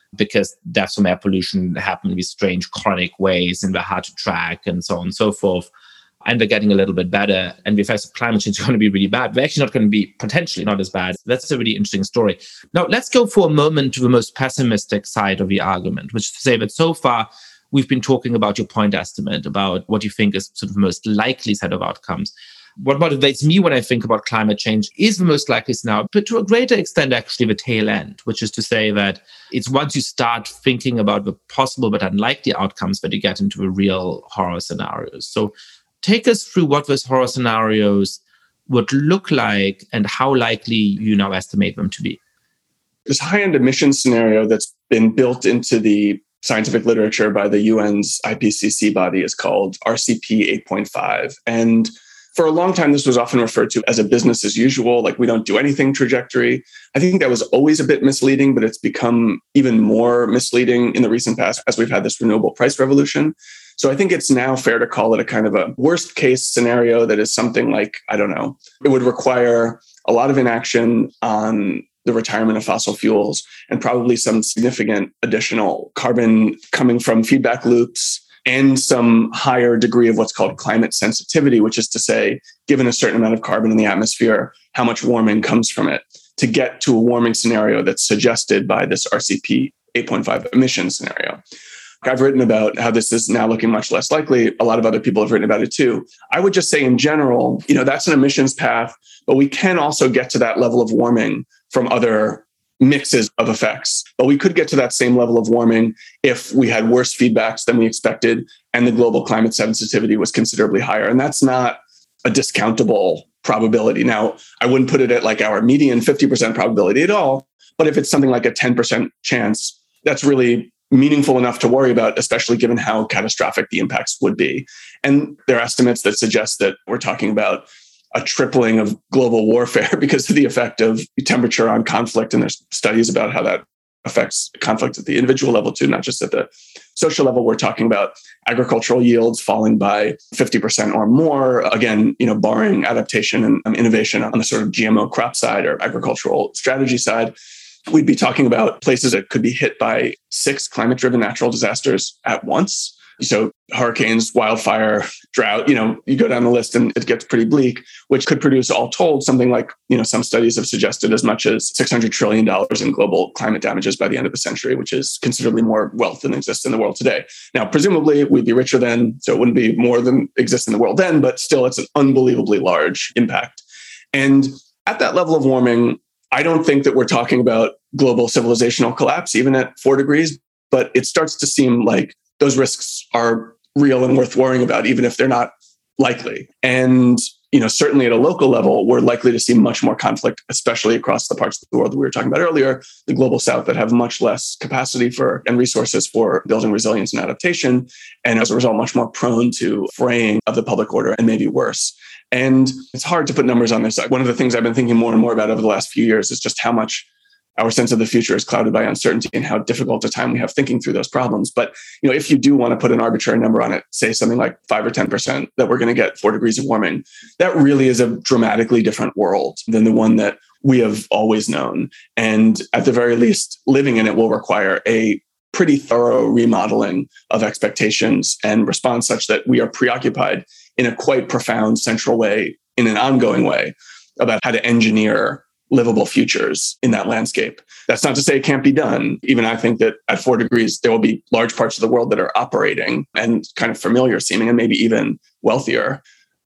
C: because deaths from air pollution happen in these strange chronic ways and they're hard to track and so on and so forth. And they're getting a little bit better. And the effects of climate change are going to be really bad. They're actually not going to be potentially not as bad. That's a really interesting story. Now, let's go for a moment to the most pessimistic side of the argument, which is to say that so far, we've been talking about your point estimate, about what you think is sort of the most likely set of outcomes. What motivates me when I think about climate change is the most likely scenario, but to a greater extent, actually, the tail end, which is to say that it's once you start thinking about the possible but unlikely outcomes that you get into the real horror scenarios. So take us through what those horror scenarios would look like and how likely you now estimate them to be.
A: This high-end emissions scenario that's been built into the scientific literature by the UN's IPCC body is called RCP 8.5. And for a long time, this was often referred to as a business as usual, like we don't do anything trajectory. I think that was always a bit misleading, but it's become even more misleading in the recent past as we've had this renewable price revolution. So I think it's now fair to call it a kind of a worst case scenario that is something like, I don't know, it would require a lot of inaction on the retirement of fossil fuels and probably some significant additional carbon coming from feedback loops and some higher degree of what's called climate sensitivity, which is to say, given a certain amount of carbon in the atmosphere, how much warming comes from it to get to a warming scenario that's suggested by this RCP 8.5 emission scenario. I've written about how this is now looking much less likely. A lot of other people have written about it too. I would just say in general, that's an emissions path, but we can also get to that level of warming from other mixes of effects. But we could get to that same level of warming if we had worse feedbacks than we expected and the global climate sensitivity was considerably higher. And that's not a discountable probability. Now, I wouldn't put it at like our median 50% probability at all, but if it's something like a 10% chance, that's really meaningful enough to worry about, especially given how catastrophic the impacts would be. And there are estimates that suggest that we're talking about a tripling of global warfare because of the effect of temperature on conflict. And there's studies about how that affects conflict at the individual level too, not just at the social level. We're talking about agricultural yields falling by 50% or more. Again, barring adaptation and innovation on the sort of GMO crop side or agricultural strategy side. We'd be talking about places that could be hit by 6 climate-driven natural disasters at once. So hurricanes, wildfire, drought, you go down the list and it gets pretty bleak, which could produce all told something like, some studies have suggested as much as $600 trillion in global climate damages by the end of the century, which is considerably more wealth than exists in the world today. Now, presumably we'd be richer then, so it wouldn't be more than exists in the world then, but still it's an unbelievably large impact. And at that level of warming, I don't think that we're talking about global civilizational collapse, even at 4 degrees, but it starts to seem like those risks are real and worth worrying about, even if they're not likely. And, certainly at a local level, we're likely to see much more conflict, especially across the parts of the world that we were talking about earlier, the global south that have much less capacity for and resources for building resilience and adaptation. And as a result, much more prone to fraying of the public order and maybe worse. And it's hard to put numbers on this. One of the things I've been thinking more and more about over the last few years is just how much our sense of the future is clouded by uncertainty and how difficult a time we have thinking through those problems. But, if you do want to put an arbitrary number on it, say something like 5 or 10% that we're going to get 4 degrees of warming, that really is a dramatically different world than the one that we have always known. And at the very least, living in it will require a pretty thorough remodeling of expectations and response such that we are preoccupied in a quite profound central way, in an ongoing way, about how to engineer livable futures in that landscape. That's not to say it can't be done. Even I think that at 4 degrees, there will be large parts of the world that are operating and kind of familiar seeming and maybe even wealthier.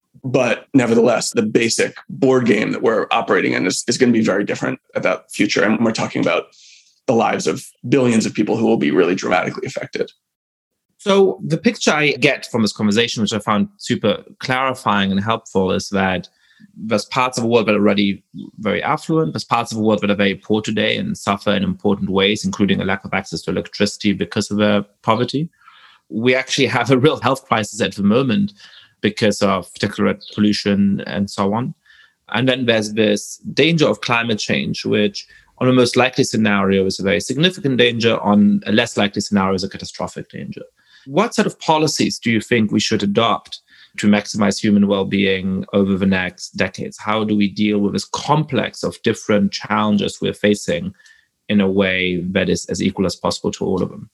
A: But nevertheless, the basic board game that we're operating in is going to be very different at that future. And we're talking about the lives of billions of people who will be really dramatically affected.
C: So the picture I get from this conversation, which I found super clarifying and helpful, is that there's parts of the world that are already very affluent. There's parts of the world that are very poor today and suffer in important ways, including a lack of access to electricity because of their poverty. We actually have a real health crisis at the moment because of particulate pollution and so on. And then there's this danger of climate change, which on a most likely scenario is a very significant danger, on a less likely scenario is a catastrophic danger. What sort of policies do you think we should adopt to maximize human well-being over the next decades? How do we deal with this complex of different challenges we're facing in a way that is as equal as possible to all of them?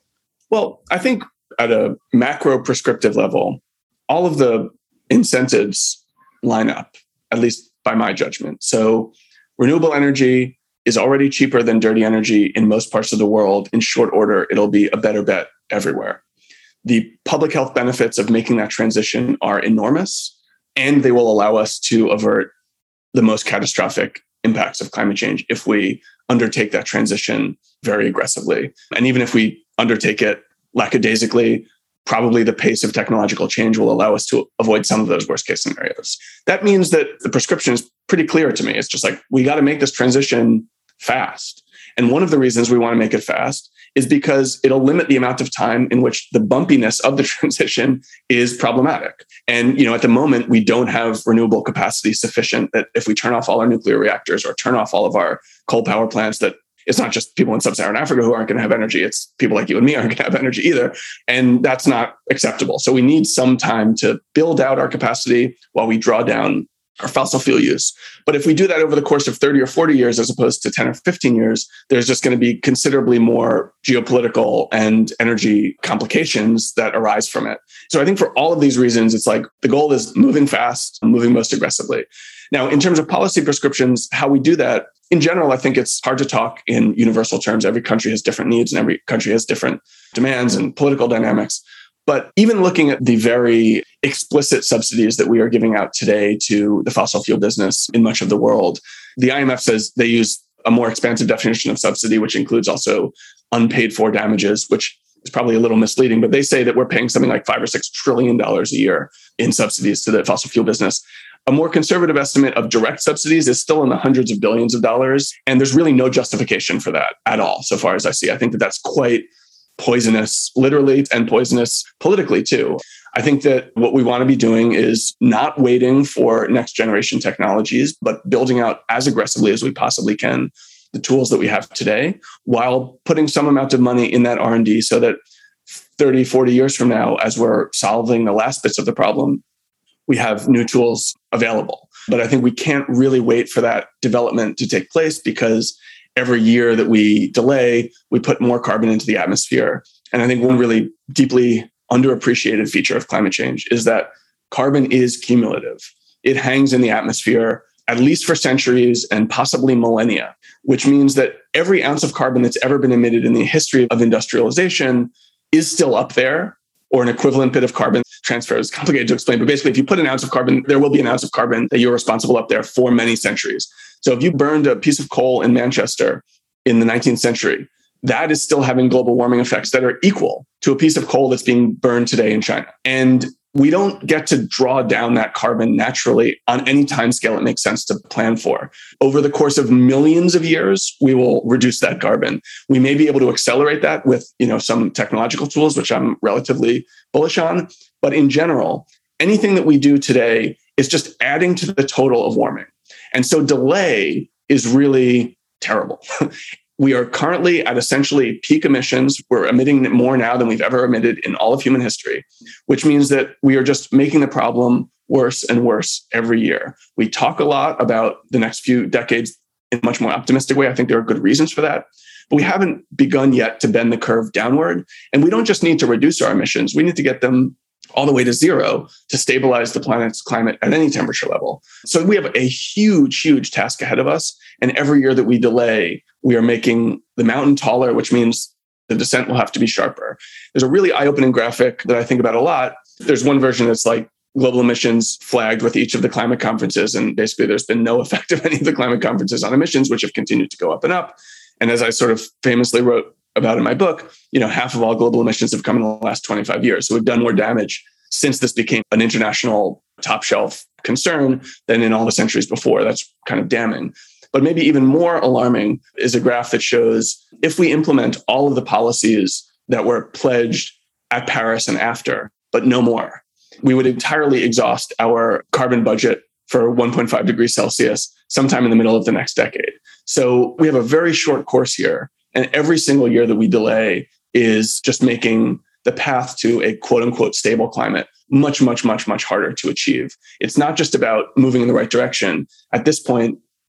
A: Well, I think at a macro prescriptive level, all of the incentives line up, at least by my judgment. So renewable energy is already cheaper than dirty energy in most parts of the world. In short order, it'll be a better bet everywhere. The public health benefits of making that transition are enormous, and they will allow us to avert the most catastrophic impacts of climate change if we undertake that transition very aggressively. And even if we undertake it lackadaisically, probably the pace of technological change will allow us to avoid some of those worst case scenarios. That means that the prescription is pretty clear to me. It's just like, we got to make this transition fast. And one of the reasons we want to make it fast is because it'll limit the amount of time in which the bumpiness of the transition is problematic. And, at the moment, we don't have renewable capacity sufficient that if we turn off all our nuclear reactors or turn off all of our coal power plants, that it's not just people in sub-Saharan Africa who aren't going to have energy. It's people like you and me aren't going to have energy either. And that's not acceptable. So we need some time to build out our capacity while we draw down our fossil fuel use. But if we do that over the course of 30 or 40 years, as opposed to 10 or 15 years, there's just going to be considerably more geopolitical and energy complications that arise from it. So I think for all of these reasons, it's like the goal is moving fast, moving most aggressively. Now, in terms of policy prescriptions, how we do that, in general, I think it's hard to talk in universal terms. Every country has different needs and every country has different demands and political dynamics. But even looking at the very explicit subsidies that we are giving out today to the fossil fuel business in much of the world, the IMF says they use a more expansive definition of subsidy, which includes also unpaid for damages, which is probably a little misleading, but they say that we're paying something like $5 or $6 trillion a year in subsidies to the fossil fuel business. A more conservative estimate of direct subsidies is still in the hundreds of billions of dollars. And there's really no justification for that at all, so far as I see. I think that that's quite poisonous, literally, and poisonous politically too. I think that what we want to be doing is not waiting for next generation technologies, but building out as aggressively as we possibly can the tools that we have today, while putting some amount of money in that R&D so that 30, 40 years from now, as we're solving the last bits of the problem, we have new tools available. But I think we can't really wait for that development to take place, because every year that we delay, we put more carbon into the atmosphere. And I think one really deeply underappreciated feature of climate change is that carbon is cumulative. It hangs in the atmosphere at least for centuries and possibly millennia, which means that every ounce of carbon that's ever been emitted in the history of industrialization is still up there, or an equivalent bit of carbon. Transfer is complicated to explain, but basically, if you put an ounce of carbon, there will be an ounce of carbon that you're responsible up there for many centuries. So if you burned a piece of coal in Manchester in the 19th century, that is still having global warming effects that are equal to a piece of coal that's being burned today in China. And we don't get to draw down that carbon naturally on any timescale it makes sense to plan for. Over the course of millions of years, we will reduce that carbon. We may be able to accelerate that with, some technological tools, which I'm relatively bullish on. But in general, anything that we do today is just adding to the total of warming. And so delay is really terrible. We are currently at essentially peak emissions. We're emitting more now than we've ever emitted in all of human history, which means that we are just making the problem worse and worse every year. We talk a lot about the next few decades in a much more optimistic way. I think there are good reasons for that. But we haven't begun yet to bend the curve downward. And we don't just need to reduce our emissions. We need to get them all the way to zero to stabilize the planet's climate at any temperature level. So we have a huge, huge task ahead of us. And every year that we delay, we are making the mountain taller, which means the descent will have to be sharper. There's a really eye-opening graphic that I think about a lot. There's one version that's like global emissions flagged with each of the climate conferences. And basically, there's been no effect of any of the climate conferences on emissions, which have continued to go up and up. And as I sort of famously wrote about in my book, half of all global emissions have come in the last 25 years. So we've done more damage since this became an international top shelf concern than in all the centuries before. That's kind of damning. But maybe even more alarming is a graph that shows if we implement all of the policies that were pledged at Paris and after, but no more, we would entirely exhaust our carbon budget for 1.5 degrees Celsius sometime in the middle of the next decade. So we have a very short course here. And every single year that we delay is just making the path to a quote unquote stable climate much, much, much, much harder to achieve. It's not just about moving in the right direction. At this point,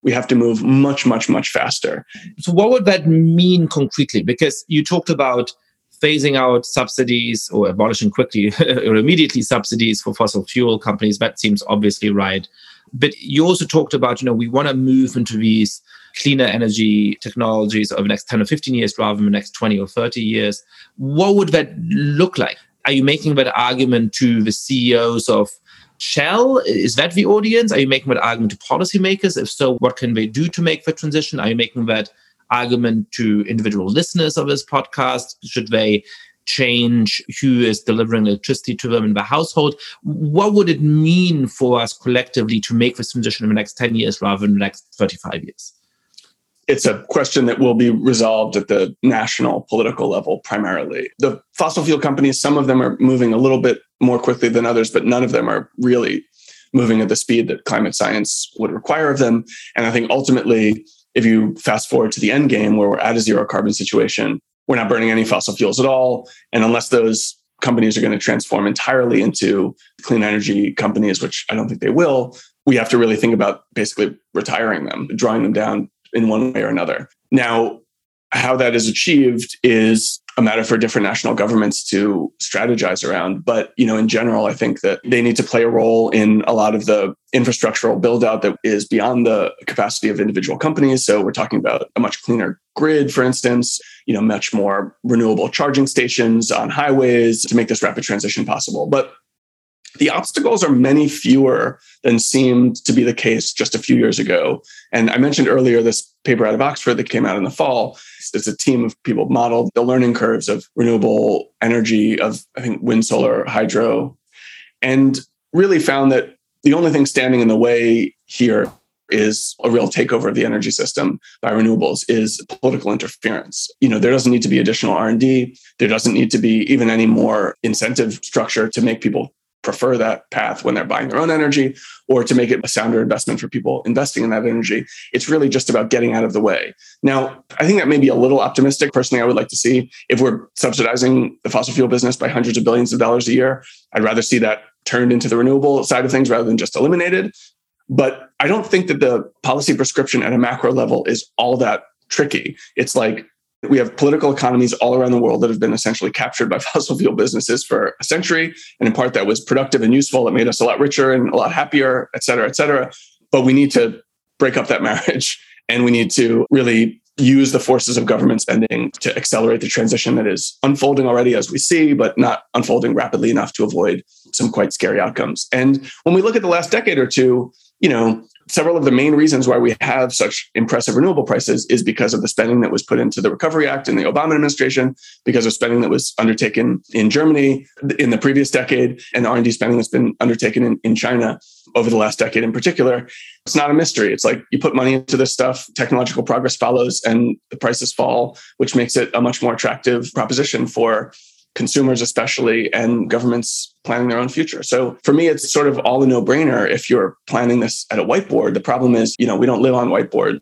A: We have to move much, much, much faster.
C: So what would that mean concretely? Because you talked about phasing out subsidies or abolishing quickly or immediately subsidies for fossil fuel companies. That seems obviously right. But you also talked about, we want to move into these cleaner energy technologies over the next 10 or 15 years rather than the next 20 or 30 years. What would that look like? Are you making that argument to the CEOs of Shell? Is that the audience? Are you making that argument to policymakers? If so, what can they do to make the transition? Are you making that argument to individual listeners of this podcast? Should they change who is delivering electricity to them in the household? What would it mean for us collectively to make this transition in the next 10 years rather than the next 35 years?
A: It's a question that will be resolved at the national political level primarily. The fossil fuel companies, some of them are moving a little bit more quickly than others, but none of them are really moving at the speed that climate science would require of them. And I think ultimately, if you fast forward to the end game where we're at a zero carbon situation, we're not burning any fossil fuels at all. And unless those companies are going to transform entirely into clean energy companies, which I don't think they will, we have to really think about basically retiring them, drawing them down in one way or another. Now, how that is achieved is a matter for different national governments to strategize around. But, in general, I think that they need to play a role in a lot of the infrastructural build out that is beyond the capacity of individual companies. So we're talking about a much cleaner grid, for instance, much more renewable charging stations on highways to make this rapid transition possible. But the obstacles are many fewer than seemed to be the case just a few years ago. And I mentioned earlier this paper out of Oxford that came out in the fall. It's a team of people modeled the learning curves of renewable energy, of, I think, wind, solar, hydro, and really found that the only thing standing in the way here is a real takeover of the energy system by renewables, is political interference. There doesn't need to be additional R&D. There doesn't need to be even any more incentive structure to make people prefer that path when they're buying their own energy, or to make it a sounder investment for people investing in that energy. It's really just about getting out of the way. Now, I think that may be a little optimistic. Personally, I would like to see, if we're subsidizing the fossil fuel business by hundreds of billions of dollars a year, I'd rather see that turned into the renewable side of things rather than just eliminated. But I don't think that the policy prescription at a macro level is all that tricky. It's like, we have political economies all around the world that have been essentially captured by fossil fuel businesses for a century. And in part, that was productive and useful. It made us a lot richer and a lot happier, et cetera, et cetera. But we need to break up that marriage. And we need to really use the forces of government spending to accelerate the transition that is unfolding already, as we see, but not unfolding rapidly enough to avoid some quite scary outcomes. And when we look at the last decade or two, several of the main reasons why we have such impressive renewable prices is because of the spending that was put into the Recovery Act in the Obama administration, because of spending that was undertaken in Germany in the previous decade, and R&D spending that's been undertaken in China over the last decade in particular. It's not a mystery. It's like you put money into this stuff, technological progress follows, and the prices fall, which makes it a much more attractive proposition for consumers especially, and governments planning their own future. So for me, it's sort of all a no-brainer if you're planning this at a whiteboard. The problem is, we don't live on whiteboards.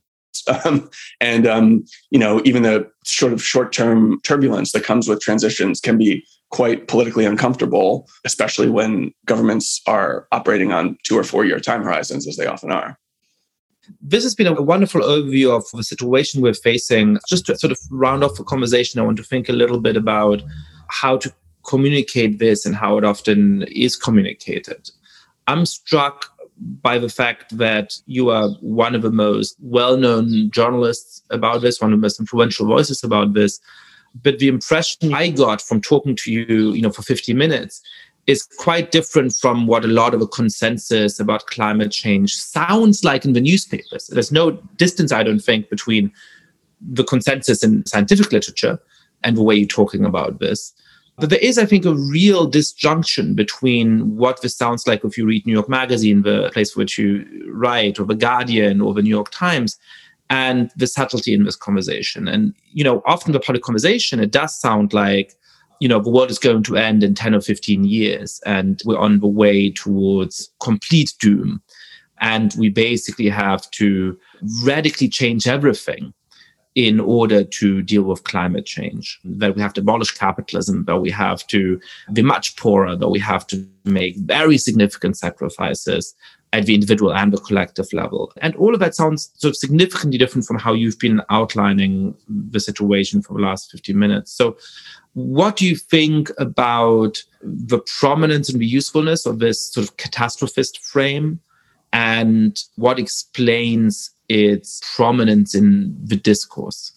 A: Even the sort of short-term turbulence that comes with transitions can be quite politically uncomfortable, especially when governments are operating on 2 or 4 year time horizons, as they often are.
C: This has been a wonderful overview of the situation we're facing. Just to sort of round off the conversation, I want to think a little bit about how to communicate this and how it often is communicated. I'm struck by the fact that you are one of the most well-known journalists about this, one of the most influential voices about this. But the impression I got from talking to you, for 50 minutes is quite different from what a lot of the consensus about climate change sounds like in the newspapers. There's no distance, I don't think, between the consensus in scientific literature and the way you're talking about this. But there is, I think, a real disjunction between what this sounds like if you read New York Magazine, the place which you write, or The Guardian, or the New York Times, and the subtlety in this conversation. And, often the public conversation, it does sound like, the world is going to end in 10 or 15 years, and we're on the way towards complete doom. And we basically have to radically change everything in order to deal with climate change, that we have to abolish capitalism, that we have to be much poorer, that we have to make very significant sacrifices at the individual and the collective level. And all of that sounds sort of significantly different from how you've been outlining the situation for the last 15 minutes. So what do you think about the prominence and the usefulness of this sort of catastrophist frame, and what explains its prominence in the discourse?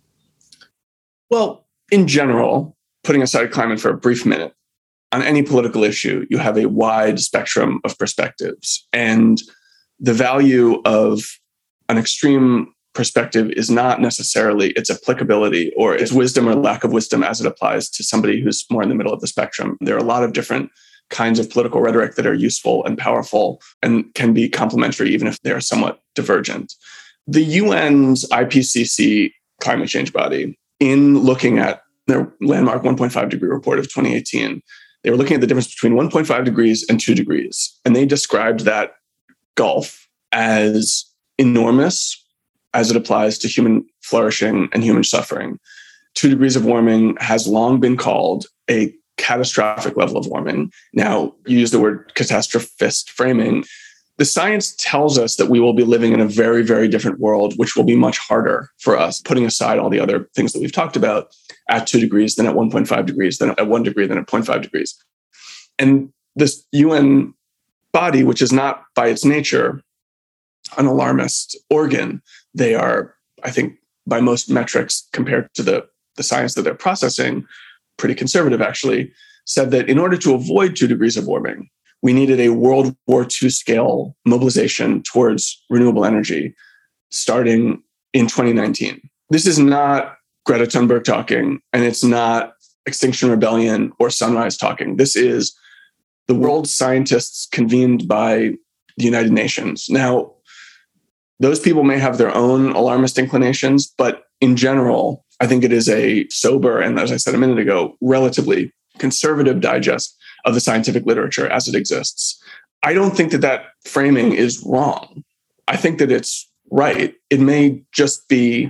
A: Well, in general, putting aside climate for a brief minute, on any political issue, you have a wide spectrum of perspectives. And the value of an extreme perspective is not necessarily its applicability or its wisdom or lack of wisdom as it applies to somebody who's more in the middle of the spectrum. There are a lot of different kinds of political rhetoric that are useful and powerful and can be complementary, even if they are somewhat divergent. The UN's IPCC climate change body, in looking at their landmark 1.5 degree report of 2018, they were looking at the difference between 1.5 degrees and 2 degrees. And they described that gulf as enormous as it applies to human flourishing and human suffering. 2 degrees of warming has long been called a catastrophic level of warming. Now, you use the word catastrophist framing. The science tells us that we will be living in a very, very different world, which will be much harder for us, putting aside all the other things that we've talked about, at 2 degrees, then at 1.5 degrees, then at 1 degree, then at 0.5 degrees. And this UN body, which is not by its nature an alarmist organ, they are, I think, by most metrics compared to the science that they're processing, pretty conservative actually, said that in order to avoid 2 degrees of warming, we needed a World War II scale mobilization towards renewable energy starting in 2019. This is not Greta Thunberg talking, and it's not Extinction Rebellion or Sunrise talking. This is the world scientists convened by the United Nations. Now, those people may have their own alarmist inclinations, but in general, I think it is a sober and, as I said a minute ago, relatively conservative digest of the scientific literature as it exists. I don't think that that framing is wrong. I think that it's right. It may just be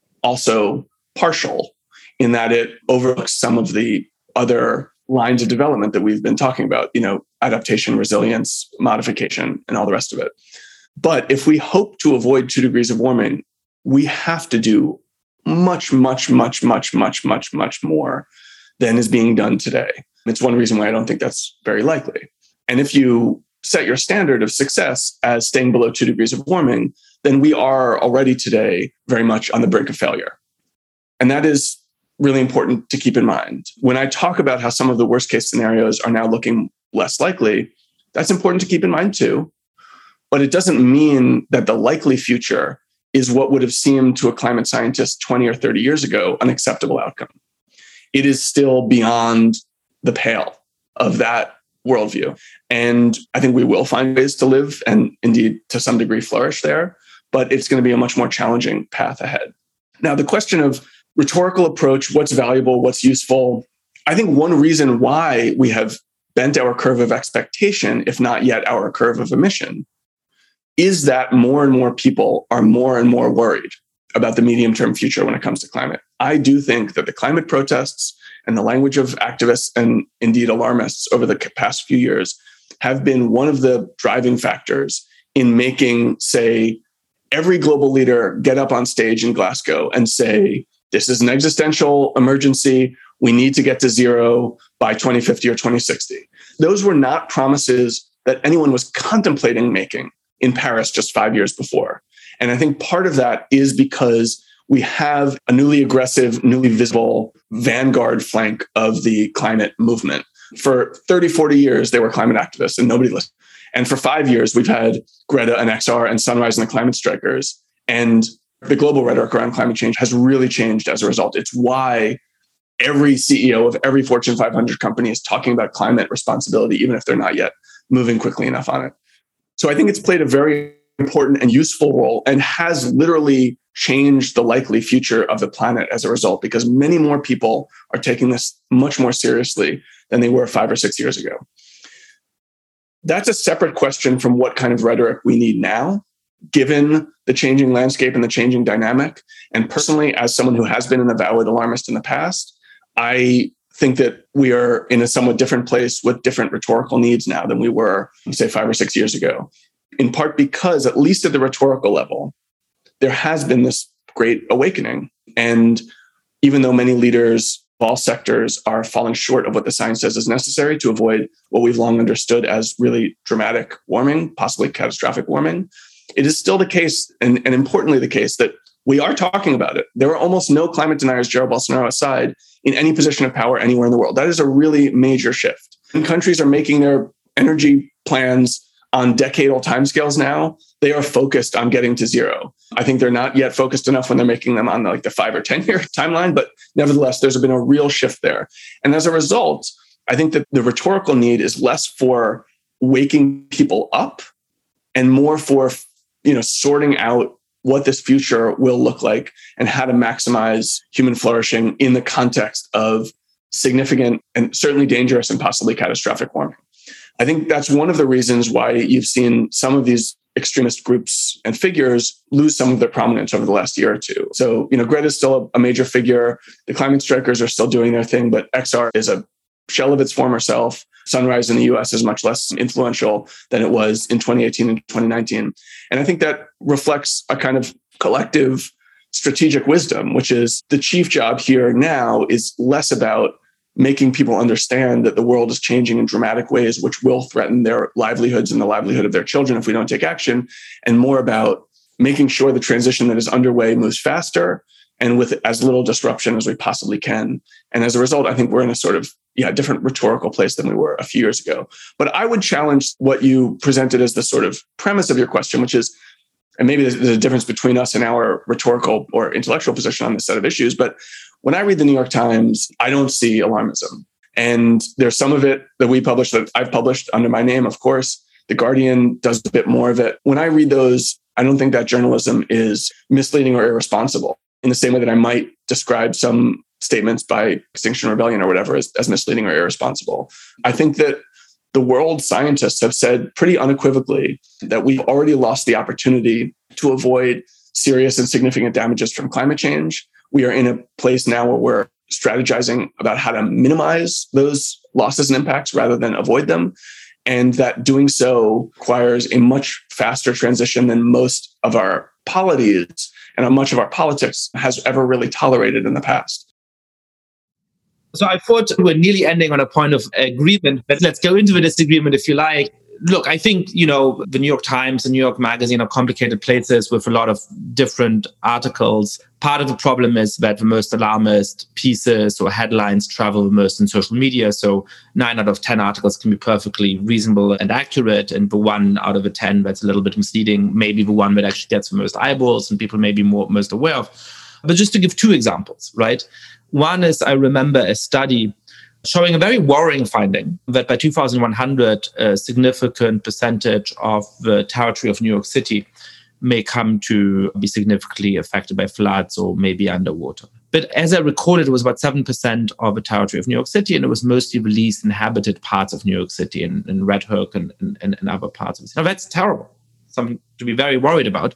A: also partial in that it overlooks some of the other lines of development that we've been talking about, adaptation, resilience, modification, and all the rest of it. But if we hope to avoid 2 degrees of warming, we have to do much, much, much, much, much, much, much more than is being done today. It's one reason why I don't think that's very likely. And if you set your standard of success as staying below 2 degrees of warming, then we are already today very much on the brink of failure. And that is really important to keep in mind. When I talk about how some of the worst case scenarios are now looking less likely, that's important to keep in mind too. But it doesn't mean that the likely future is what would have seemed to a climate scientist 20 or 30 years ago an acceptable outcome. It is still beyond the pale of that worldview. And I think we will find ways to live and indeed to some degree flourish there, but it's going to be a much more challenging path ahead. Now, the question of rhetorical approach, what's valuable, what's useful, I think one reason why we have bent our curve of expectation, if not yet our curve of emission, is that more and more people are more and more worried about the medium-term future when it comes to climate. I do think that the climate protests and the language of activists and indeed alarmists over the past few years have been one of the driving factors in making, say, every global leader get up on stage in Glasgow and say, this is an existential emergency. We need to get to zero by 2050 or 2060. Those were not promises that anyone was contemplating making in Paris just 5 years before. And I think part of that is because we have a newly aggressive, newly visible vanguard flank of the climate movement. For 30, 40 years, they were climate activists and nobody listened. And for 5 years, we've had Greta and XR and Sunrise and the Climate Strikers. And the global rhetoric around climate change has really changed as a result. It's why every CEO of every Fortune 500 company is talking about climate responsibility, even if they're not yet moving quickly enough on it. So I think it's played a very important and useful role and has literally changed the likely future of the planet as a result, because many more people are taking this much more seriously than they were 5 or 6 years ago. That's a separate question from what kind of rhetoric we need now, given the changing landscape and the changing dynamic. And personally, as someone who has been an avowed alarmist in the past, I think that we are in a somewhat different place with different rhetorical needs now than we were, say, 5 or 6 years ago. in part because, at least at the rhetorical level, there has been this great awakening. And even though many leaders of all sectors are falling short of what the science says is necessary to avoid what we've long understood as really dramatic warming, possibly catastrophic warming, it is still the case, and importantly the case, that we are talking about it. There are almost no climate deniers, Jair Bolsonaro aside, in any position of power anywhere in the world. That is a really major shift. And countries are making their energy plans on decadal timescales now. They are focused on getting to zero. I think they're not yet focused enough when they're making them on the 5 or 10 year timeline, but nevertheless, there's been a real shift there. And as a result, I think that the rhetorical need is less for waking people up and more for, sorting out what this future will look like and how to maximize human flourishing in the context of significant and certainly dangerous and possibly catastrophic warming. I think that's one of the reasons why you've seen some of these extremist groups and figures lose some of their prominence over the last year or two. So, Greta is still a major figure. The climate strikers are still doing their thing, but XR is a shell of its former self. Sunrise in the US is much less influential than it was in 2018 and 2019. And I think that reflects a kind of collective strategic wisdom, which is the chief job here now is less about making people understand that the world is changing in dramatic ways, which will threaten their livelihoods and the livelihood of their children if we don't take action, and more about making sure the transition that is underway moves faster and with as little disruption as we possibly can. And as a result, I think we're in a sort of different rhetorical place than we were a few years ago. But I would challenge what you presented as the sort of premise of your question, which is, and maybe there's a difference between us and our rhetorical or intellectual position on this set of issues, but when I read the New York Times, I don't see alarmism. And there's some of it that we publish that I've published under my name, of course. The Guardian does a bit more of it. When I read those, I don't think that journalism is misleading or irresponsible in the same way that I might describe some statements by Extinction Rebellion or whatever as misleading or irresponsible. I think that the world scientists have said pretty unequivocally that we've already lost the opportunity to avoid serious and significant damages from climate change. We are in a place now where we're strategizing about how to minimize those losses and impacts rather than avoid them. And that doing so requires a much faster transition than most of our polities and much of our politics has ever really tolerated in the past.
C: So I thought we're nearly ending on a point of agreement, but let's go into the disagreement if you like. Look, I think, the New York Times and New York Magazine are complicated places with a lot of different articles. Part of the problem is that the most alarmist pieces or headlines travel the most in social media. So 9 out of 10 articles can be perfectly reasonable and accurate. And the 1 out of the 10 that's a little bit misleading, maybe the one that actually gets the most eyeballs and people may be most aware of. But just to give 2 examples, right? One is, I remember a study showing a very worrying finding that by 2100, a significant percentage of the territory of New York City may come to be significantly affected by floods or maybe underwater. But as I recall, it was about 7% of the territory of New York City, and it was mostly the least inhabited parts of New York City and Red Hook and other parts of it. Now, that's terrible, something to be very worried about.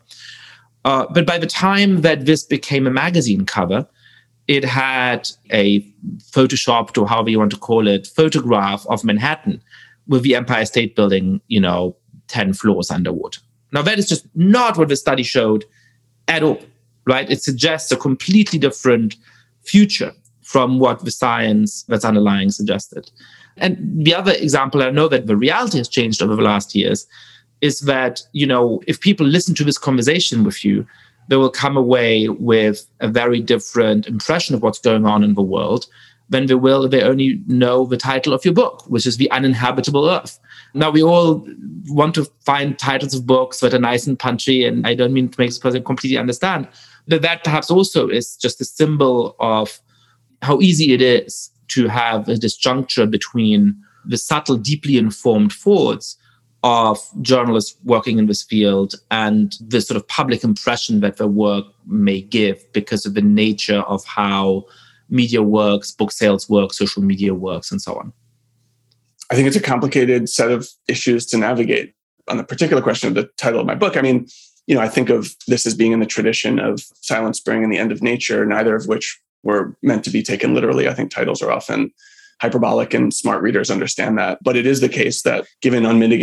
C: But by the time that this became a magazine cover, it had a photoshopped, or however you want to call it, photograph of Manhattan with the Empire State Building, 10 floors underwater. Now, that is just not what the study showed at all, right? It suggests a completely different future from what the science that's underlying suggested. And the other example, I know that the reality has changed over the last years, is that, if people listen to this conversation with you, they will come away with a very different impression of what's going on in the world than they will if they only know the title of your book, which is The Uninhabitable Earth. Now, we all want to find titles of books that are nice and punchy, and I don't mean to make this person completely understand, but that perhaps also is just a symbol of how easy it is to have a disjuncture between the subtle, deeply informed thoughts of journalists working in this field and the sort of public impression that their work may give because of the nature of how media works, book sales work, social media works, and so on.
A: I think it's a complicated set of issues to navigate. On the particular question of the title of my book, I think of this as being in the tradition of Silent Spring and The End of Nature, neither of which were meant to be taken literally. I think titles are often hyperbolic and smart readers understand that. But it is the case that given unmitigated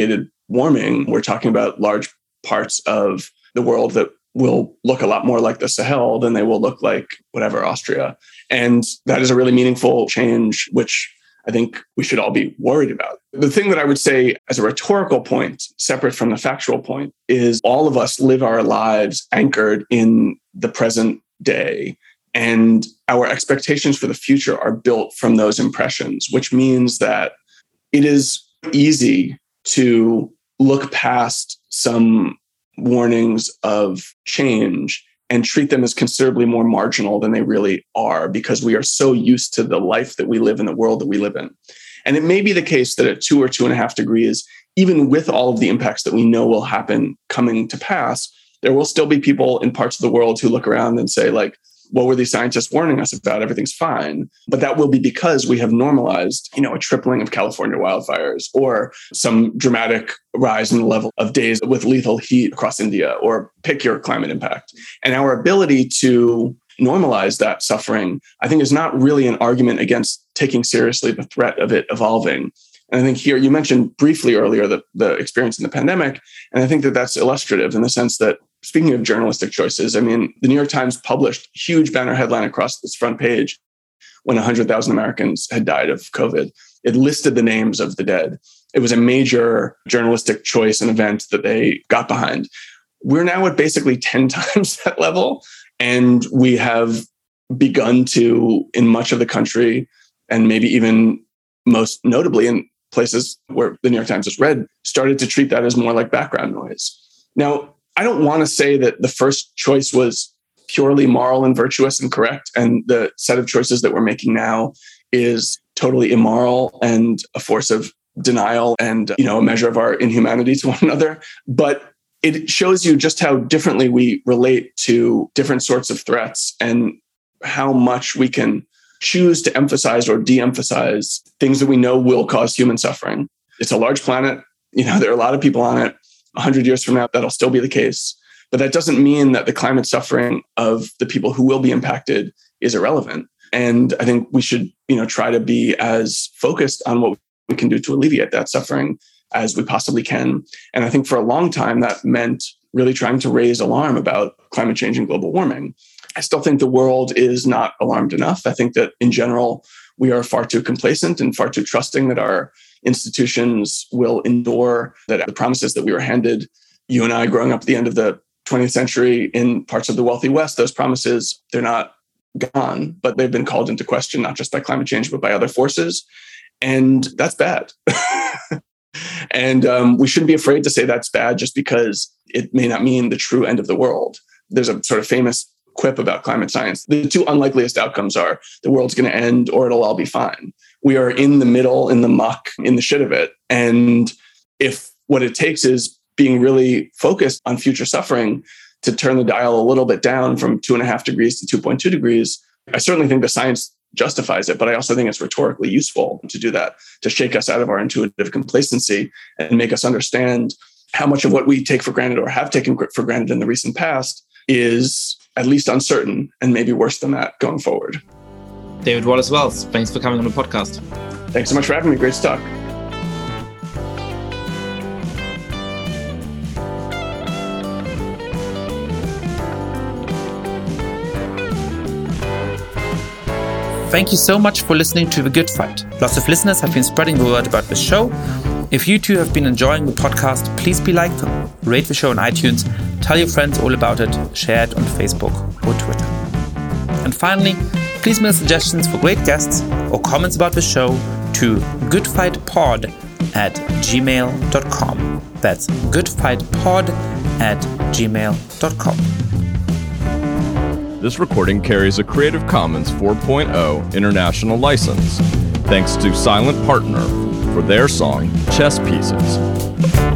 A: warming, we're talking about large parts of the world that will look a lot more like the Sahel than they will look like whatever, Austria. And that is a really meaningful change, which I think we should all be worried about. The thing that I would say as a rhetorical point, separate from the factual point, is all of us live our lives anchored in the present day. And our expectations for the future are built from those impressions, which means that it is easy to look past some warnings of change and treat them as considerably more marginal than they really are, because we are so used to the life that we live in, the world that we live in. And it may be the case that at 2 or 2.5 degrees, even with all of the impacts that we know will happen coming to pass, there will still be people in parts of the world who look around and say, like, what were these scientists warning us about? Everything's fine. But that will be because we have normalized, a tripling of California wildfires, or some dramatic rise in the level of days with lethal heat across India, or pick your climate impact. And our ability to normalize that suffering, I think, is not really an argument against taking seriously the threat of it evolving. And I think here, you mentioned briefly earlier the experience in the pandemic. And I think that that's illustrative in the sense that, speaking of journalistic choices, I mean, the New York Times published a huge banner headline across its front page when 100,000 Americans had died of COVID. It listed the names of the dead. It was a major journalistic choice and event that they got behind. We're now at basically 10 times that level. And we have begun to, in much of the country, and maybe even most notably in places where the New York Times is read, started to treat that as more like background noise. Now, I don't want to say that the first choice was purely moral and virtuous and correct, and the set of choices that we're making now is totally immoral and a force of denial and, a measure of our inhumanity to one another. But it shows you just how differently we relate to different sorts of threats and how much we can choose to emphasize or de-emphasize things that we know will cause human suffering. It's a large planet. There are a lot of people on it. 100 years from now, that'll still be the case. But that doesn't mean that the climate suffering of the people who will be impacted is irrelevant. And I think we should, try to be as focused on what we can do to alleviate that suffering as we possibly can. And I think for a long time, that meant really trying to raise alarm about climate change and global warming. I still think the world is not alarmed enough. I think that in general, we are far too complacent and far too trusting that our institutions will endure, that the promises that we were handed, you and I growing up at the end of the 20th century in parts of the wealthy West, those promises, they're not gone, but they've been called into question, not just by climate change, but by other forces. And that's bad. And we shouldn't be afraid to say that's bad just because it may not mean the true end of the world. There's a sort of famous quip about climate science. The two unlikeliest outcomes are the world's going to end or it'll all be fine. We are in the middle, in the muck, in the shit of it. And if what it takes is being really focused on future suffering to turn the dial a little bit down from 2.5 degrees to 2.2 degrees, I certainly think the science justifies it, but I also think it's rhetorically useful to do that, to shake us out of our intuitive complacency and make us understand how much of what we take for granted or have taken for granted in the recent past is at least uncertain and maybe worse than that going forward.
C: David Wallace-Wells, thanks for coming on the podcast.
A: Thanks so much for having me. Great to talk.
D: Thank you so much for listening to The Good Fight. Lots of listeners have been spreading the word about the show. If you too have been enjoying the podcast, please be like, rate the show on iTunes, tell your friends all about it, share it on Facebook or Twitter. And finally, please mail suggestions for great guests or comments about the show to goodfightpod@gmail.com. That's goodfightpod@gmail.com.
B: This recording carries a Creative Commons 4.0 international license. Thanks to Silent Partner for their song, Chess Pieces.